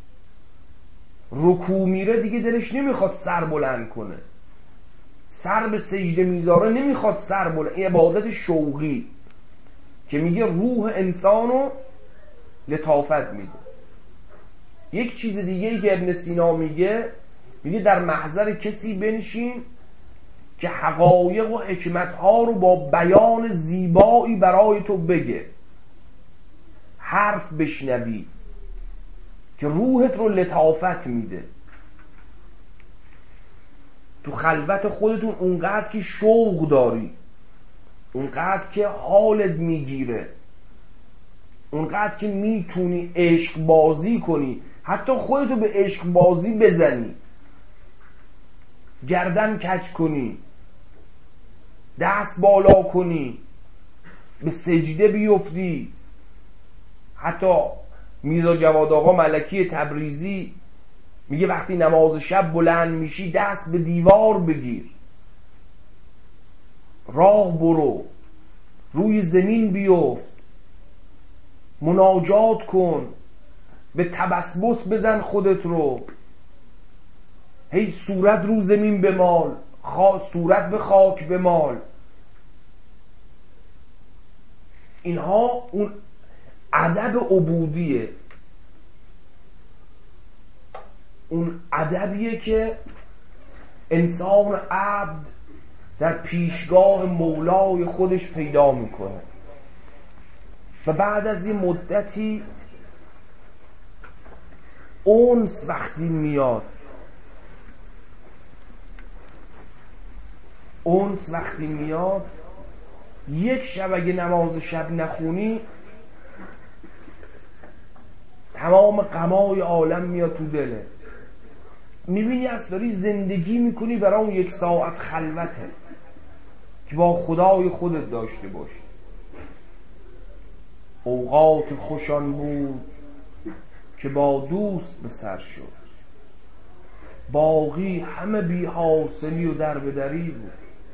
S1: رکوع میره دیگه دلش نمیخواد سر بلند کنه، سر به سجده میذاره نمیخواد سر بلند. این عبادت شوقی که میگه روح انسانو لطافت میده. یک چیز دیگه ای که ابن سینا میگه در محضر کسی بنشین که حقایق و حکمتها رو با بیان زیبایی برای تو بگه، حرف بشنوی که روحت رو لطافت میده. تو خلوت خودتون اونقدر که شوق داری، اونقدر که حالت میگیره، اونقدر که میتونی عشق بازی کنی، حتی خودتو به عشق بازی بزنی، گردن کج کنی، دست بالا کنی، به سجده بیفتی. حتی میرزا جواد آقا ملکی تبریزی میگه وقتی نماز شب بلند میشی دست به دیوار بگیر، راه برو، روی زمین بیفت، مناجات کن، به تبسبس بزن خودت رو، هی صورت رو زمین بمال، صورت به خاک بمال. اینها اون ادب عبودیه، اون ادبیه که انسان عبد در پیشگاه مولای خودش پیدا میکنه و بعد از یه مدتی اونس وقتی میاد، اونس وقتی میاد، یک شب اگه نماز شب نخونی تمام غمای عالم میاد تو دله، میبینی اصلا داری زندگی میکنی برای اون یک ساعت خلوته که با خدای خودت داشته باشی. اوقات خوشان بود که با دوست به سر شد، باقی همه بی حاصلی و در بدری بود.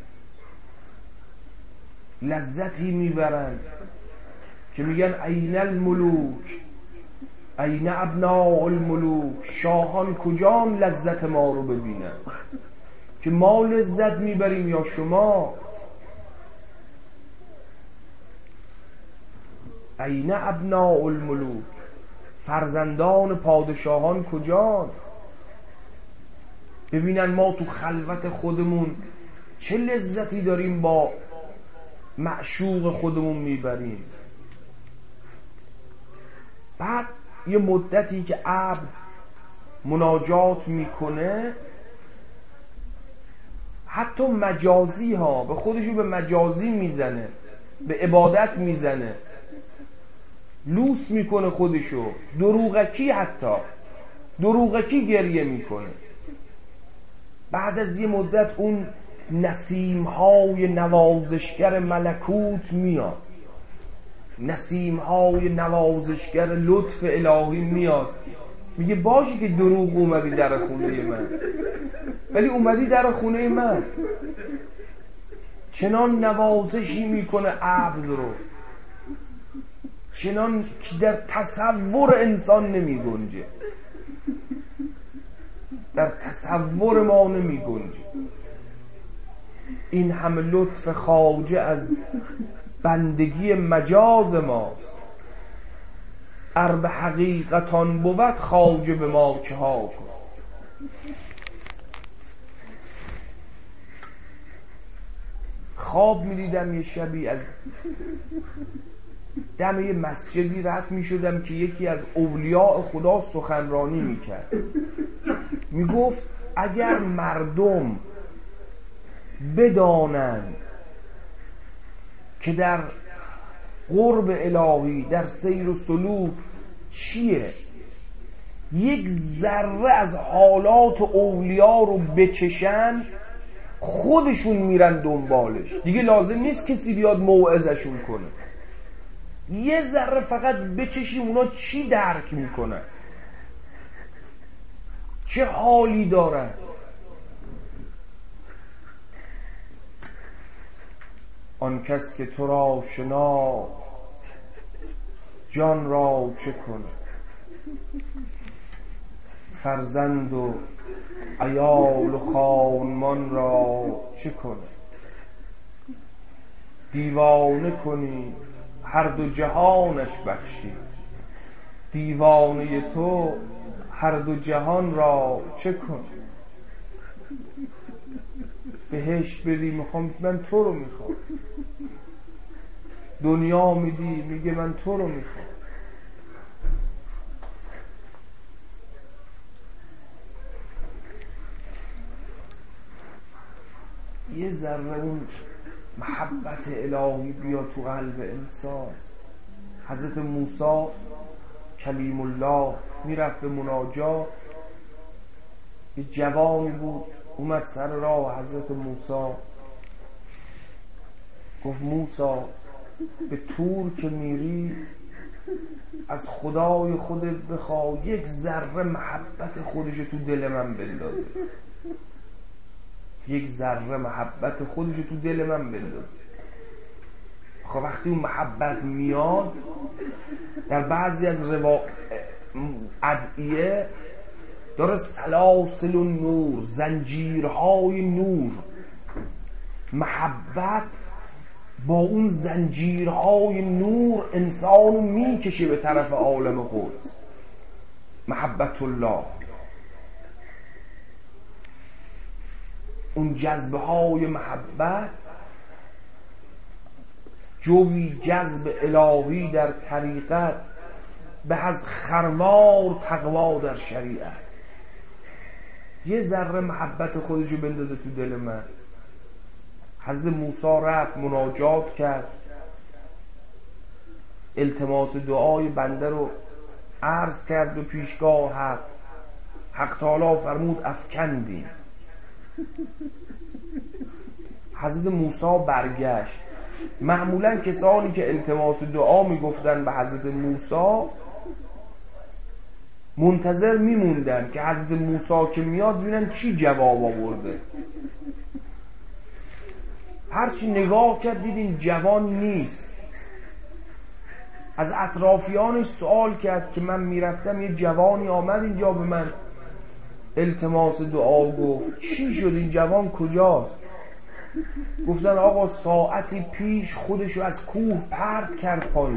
S1: لذتی میبرن که میگن این الملوک این ابناء الملوک، شاهان کجان لذت ما رو ببینن، که ما لذت میبریم یا شما؟ این ابناء الملوک، فرزندان پادشاهان کجان؟ ببینن ما تو خلوت خودمون چه لذتی داریم با معشوق خودمون میبریم. بعد یه مدتی که عبد مناجات میکنه، حتی مجازی ها به خودشو به مجازی میزنه، به عبادت میزنه، لوس میکنه خودشو، دروغکی، حتی دروغکی گریه میکنه. بعد از یه مدت اون نسیم‌های نوازشگر ملکوت میاد، نسیم‌های نوازشگر لطف الهی میاد، میگه باشه که دروغ اومدی در خونه من، ولی اومدی در خونه من. چنان نوازشی میکنه عبد رو، چنان که در تصور انسان نمی گنجه، در تصور ما نمی گنجه. این همه لطف خواجه از بندگی مجاز ماست، ار به حقیقتان بود خواجه به ما چه ها کن. خواب می دیدم یه شبی از دم یه مسجدی رد می شدم که یکی از اولیاء خدا سخنرانی می کرد، می گفت اگر مردم بدانند که در قرب الهی، در سیر و سلوک چیه، یک ذره از حالات اولیاء رو بچشن، خودشون میرن دنبالش، دیگه لازم نیست کسی بیاد موعظشون کنه. یه ذره فقط بچشیم اونا چی درک میکنن، چه حالی دارن. آن کس که تو را شناخت جان را چه کنه، فرزند و عیال و خانمان را چه کنه. دیوانه کنی هر دو جهانش بخشی، دیوانه تو هر دو جهان را چه کنه. بهشت بدی میخوام، من تو رو میخوام. دنیا میدی میگه من تو رو میخوام. یه ذره اون محبت الهی بیا تو قلب انسان. حضرت موسی کلیم الله میرفت به مناجات، یه جوانی بود اومد سر راه حضرت موسی، گفت موسی به طور که میری از خدای خودت بخوا یک ذره محبت خودشو تو دل من بندازه، یک ذره محبت خودشو تو دل من بندازه. خب وقتی اون محبت میاد، در بعضی از ادعیه داره سلاسل و نور، زنجیرهای نور، محبت با اون زنجیرهای نور انسانو میکشه به طرف عالم قدس. محبت الله، اون جذبه های محبت جوی جذب الهی در طریقت، به از خروار تقوا در شریعت. یه ذره محبت خودشو بندازه تو دل من. حضرت موسی رفت مناجات کرد، التماس دعای بنده رو عرض کرد و پیشگاه حق تعالی فرمود افکندیم. حضرت موسی برگشت. معمولا کسانی که التماس دعا میگفتن به حضرت موسی منتظر میموندن که حضرت موسی که میاد ببینن چی جواب آورده. هرچی نگاه کرد دید این جوان نیست. از اطرافیانش سوال کرد که من میرفتم یه جوانی آمد اینجا به من التماس دعا گفت، چی شد این جوان کجاست؟ گفتن آقا ساعتی پیش خودشو از کوه پرت کرد پایین،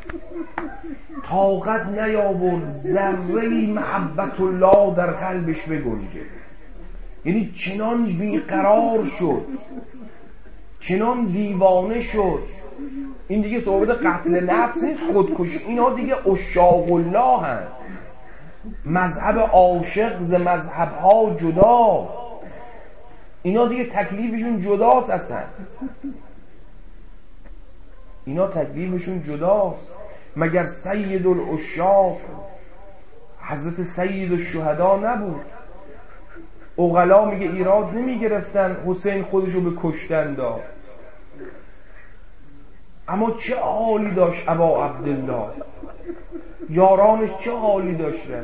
S1: طاقت نیاورد ذره‌ای محبت الله در قلبش بگنجه. یعنی چنان بیقرار شد، چنان دیوانه شد. این دیگه صحبت قتل نفس نیست، خودکشی. اینا دیگه عشاق الله هست. مذهب عاشق ز مذهب‌ها جداست. اینا دیگه تکلیفشون جداست. اصلا اینا تکلیفشون جداست. مگر سید العشاق حضرت سید الشهدا نبود؟ عقلا میگه ایراد نمیگرفتن حسین خودشو به کشتن داد. اما چه حالی داشت ابا عبدالله، یارانش چه حالی داشتن.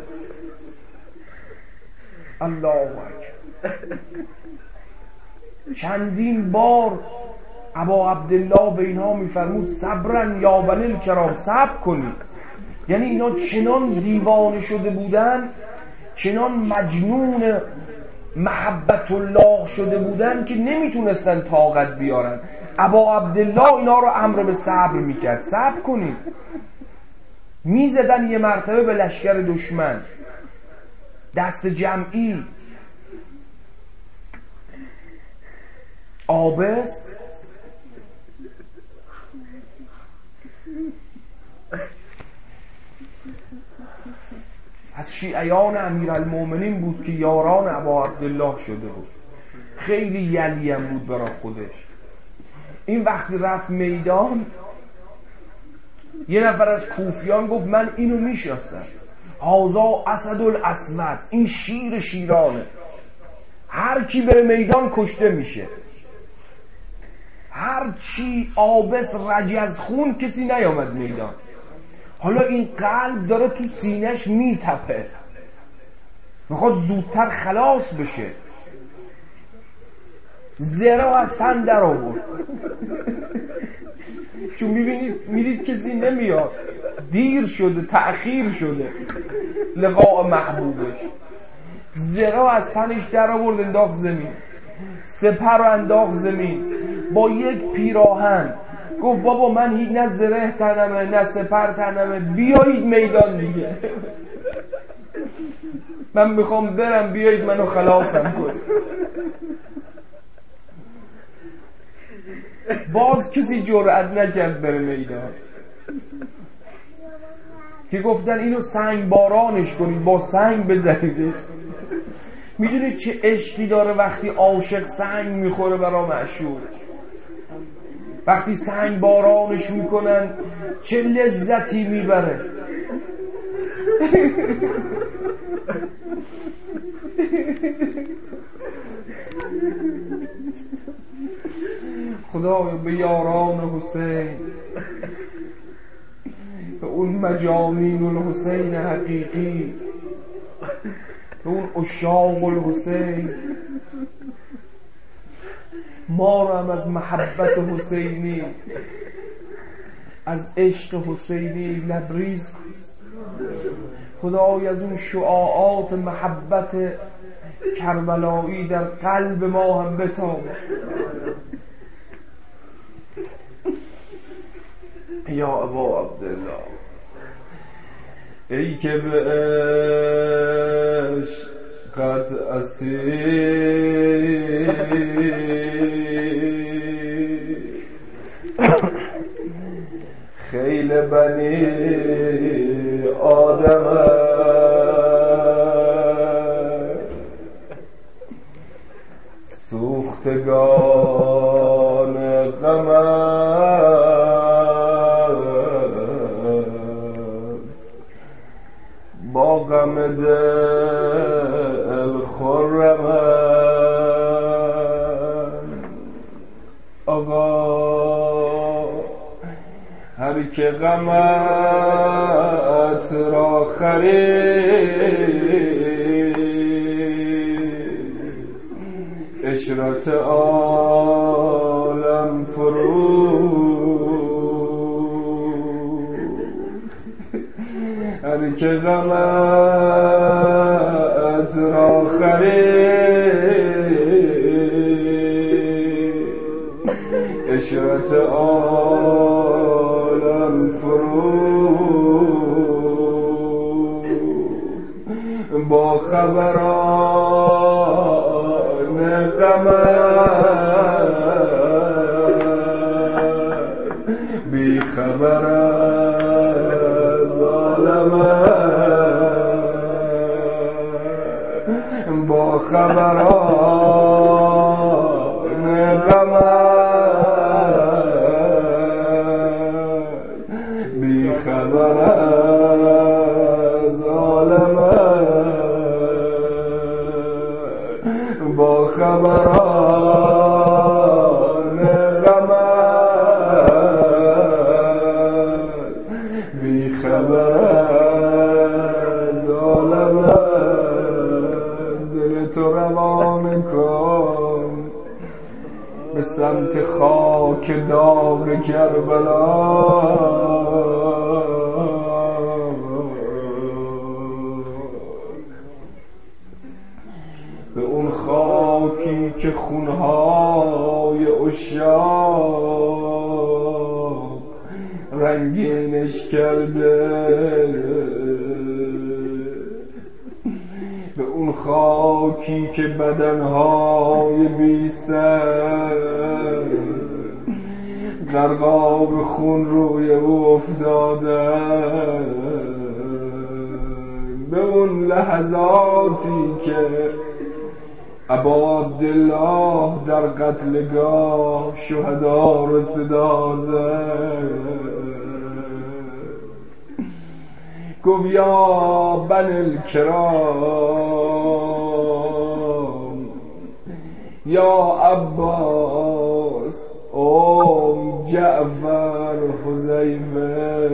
S1: الله اکبر. چندین بار ابا عبدالله به اینها میفرمود صبرن یا بنی الکرام، صبر کنید. یعنی اینا چنان دیوانه شده بودن، چنان مجنون محبت الله شده بودن که نمیتونستن طاقت بیارن. ابا عبدالله اینا رو امر به صبر میکرد، صبر کنید. میزدن یه مرتبه به لشکر دشمن دست جمعی. عابس از شیعیان امیرالمومنین بود که یاران ابا عبدالله شده بود. خیلی یلیم بود برای خودش. این وقتی رفت میدان، یه نفر از کوفیان گفت من اینو میشناسم، هازا اسد الاسود، این شیر شیرانه، هر کی بره میدان کشته میشه. هر چی عابس رجز خون کسی نیامد میدان. حالا این قلب داره تو سینه‌اش میتپه، میخواد زودتر خلاص بشه. زرا از تن در آورد. چون میدید کسی نمیاد، دیر شده، تأخیر شده لقاء محبوبش. زرا از تنش در آورد انداخت زمین، سپر رو انداخت زمین با یک پیراهن. گفت بابا من هیچ نه زره تنمه نه سپر تنمه، بیایید میدان دیگه. من میخوام برم، بیایید منو خلاصم کنید. باز کسی جرأت نکرد بره میدان، که گفتن اینو سنگ بارانش کنید، با سنگ بزنیدش. میدونید چه عشقی داره وقتی عاشق سنگ میخوره برا معشوق؟ وقتی سنگ بارانش میکنن چه لذتی میبره. خدایا به یاران حسین، به اون مجانین الحسین حقیقی، به اون عشاق الحسین، ما رو هم از محبت حسینی، از عشق حسینی لبریز کن. خدای از اون شعاعات محبت کربلایی در قلب ما هم بتاب. یا ابا عبدالله، ای که به عشقت اسیر، خیل بنی آدم سوختگان غمت، با غم دل خرمت. آقا هر که غمت را خرید، عشرت عالم فروخت. هر که غمت را خرید، عشرت عالم فروخت. با خبران غمت، بی خبر از عالمت. با خبران غمت، بی خبر از عالمت. با خبران غمت، بی خبر از عالمت. دل تو روان کن به سمت خاک داغ کربلا. به اون خاکی که خونهای عشاق رنگینش کرده، به اون خاکی که بدنهای بی سر غرقاب خون روی او افتادن، به اون لحظاتی که ابا عبدالله در قتلگاه شهدا رو صدا زد، گفت یا بنی الکرام، یا عباس، ام جعفر، حذیفه،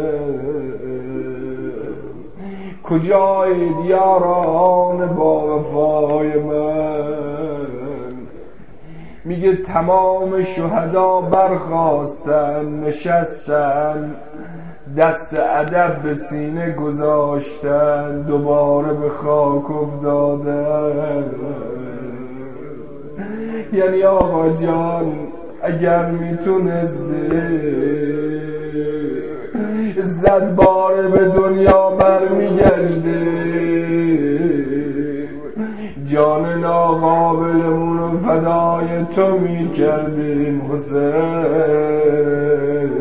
S1: کجایید یاران با وفای من؟ میگه تمام شهدا برخاستن، نشستن، دست ادب به سینه گذاشتن، دوباره به خاک افتادن. یعنی آقا جان اگر میتونستی زد باره به دنیا برمیگشتی، جان ناقابلمون رو فدای تو میکردیم حسین.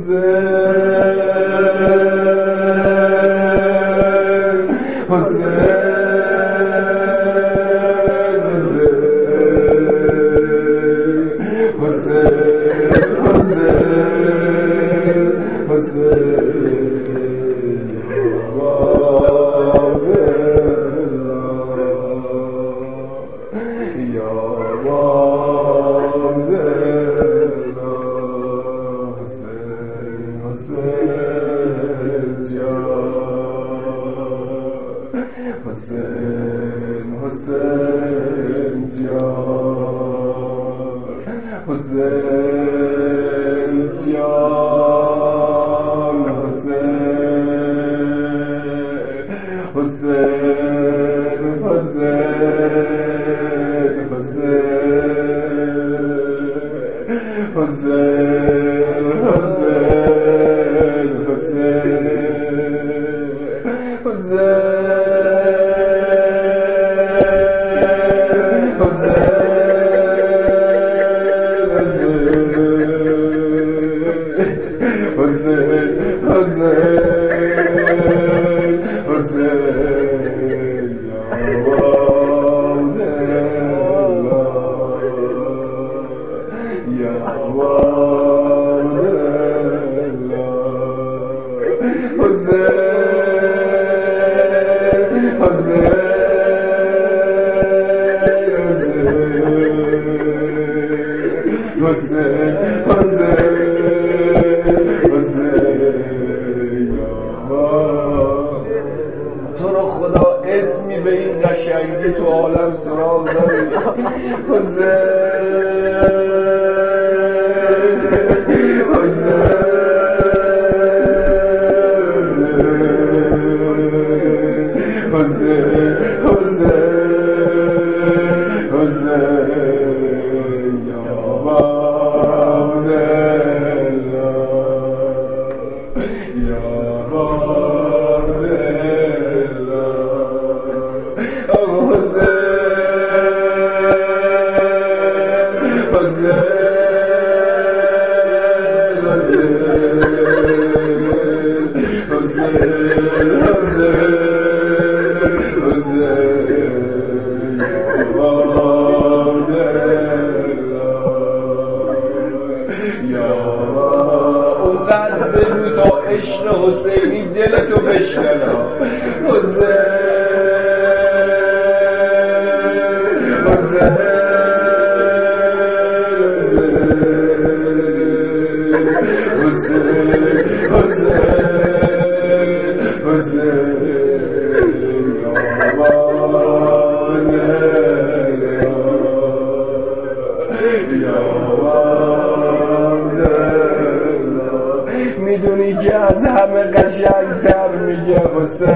S1: میدونی که از همه قشنگتر میگه حسین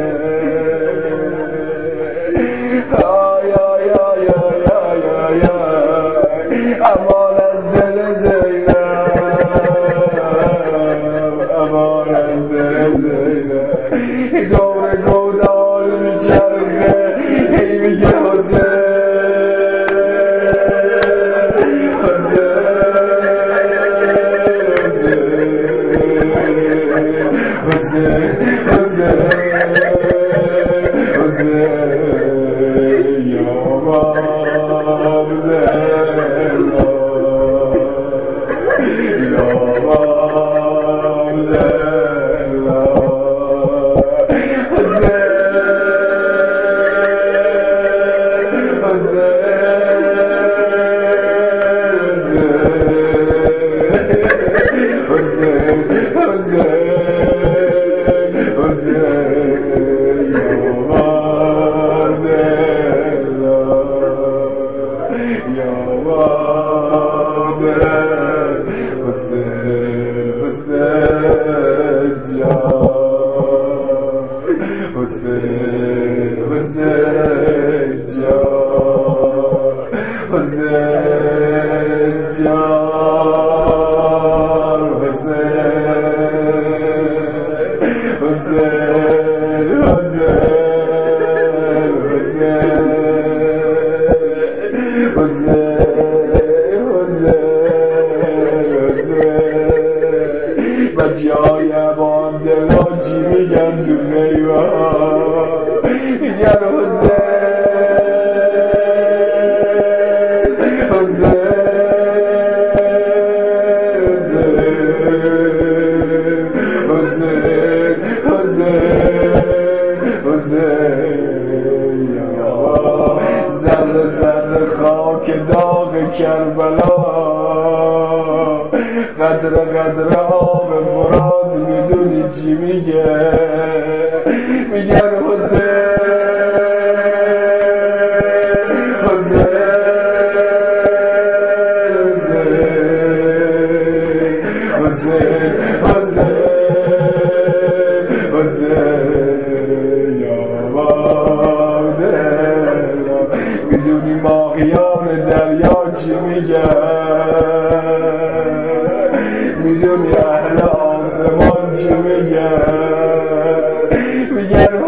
S1: آی آی آی آی آی آی امان از دل زینب امان از دل زینب دور گودال میچرخه هی میگه حسین
S2: و جای ابا عبدالله چی میگن تو خیمه میگن ذره خاک داغ کربلا قدر آب فرات میدونی چی میگه میگن میدونی ماهیان دریا چی میگن میدونی اهل آسمان چی میگن میگن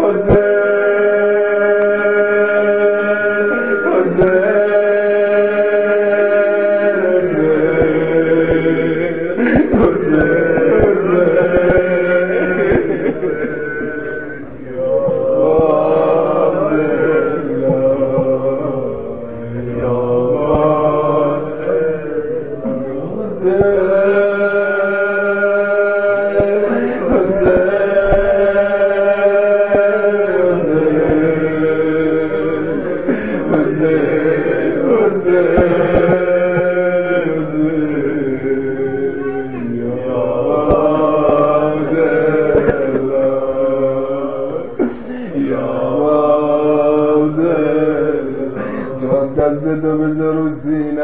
S2: دستتو بذار رو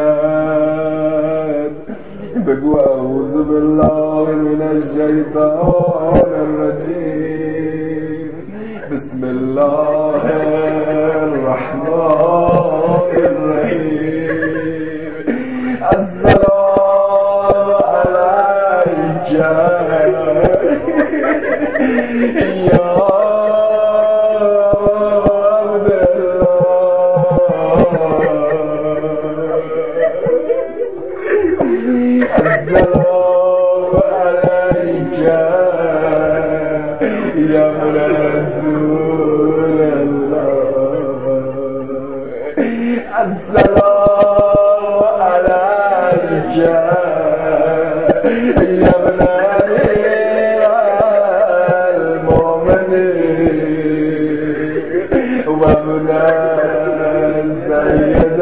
S2: سینت بگو اعوذ بالله من الشیطان الرجیم بسم الله الرحمن الرحیم السلام علیک یا السلام عليك يا رسول الله السلام عليك يا ابن أمير المؤمنين وابن السيد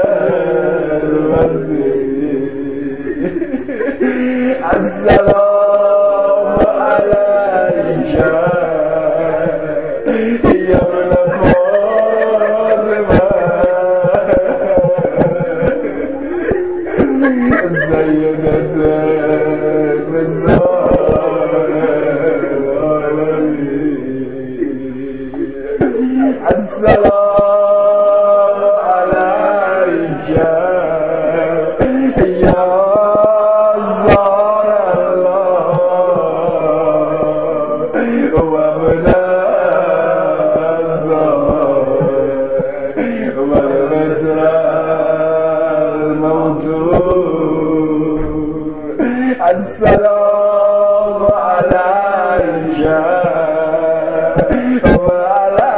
S2: المسيح السلام عليك يا ابن فاطمة سيدة نساء العالمين السلام عليك يا السلام عليك وعلى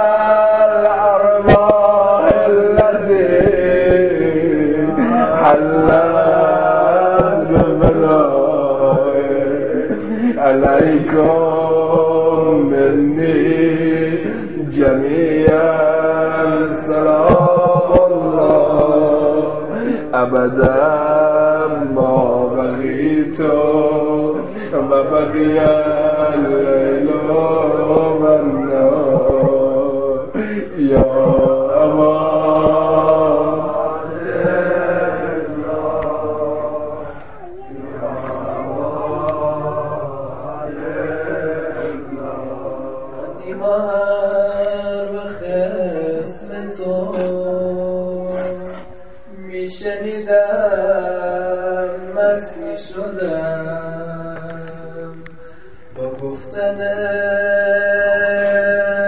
S2: الأرواح التي حلت ببلائك عليكم مني جميعا سلام الله أبدا ما بقيت وبقي الليل والنهار يا
S3: شنیدم مست می شدم با گفتن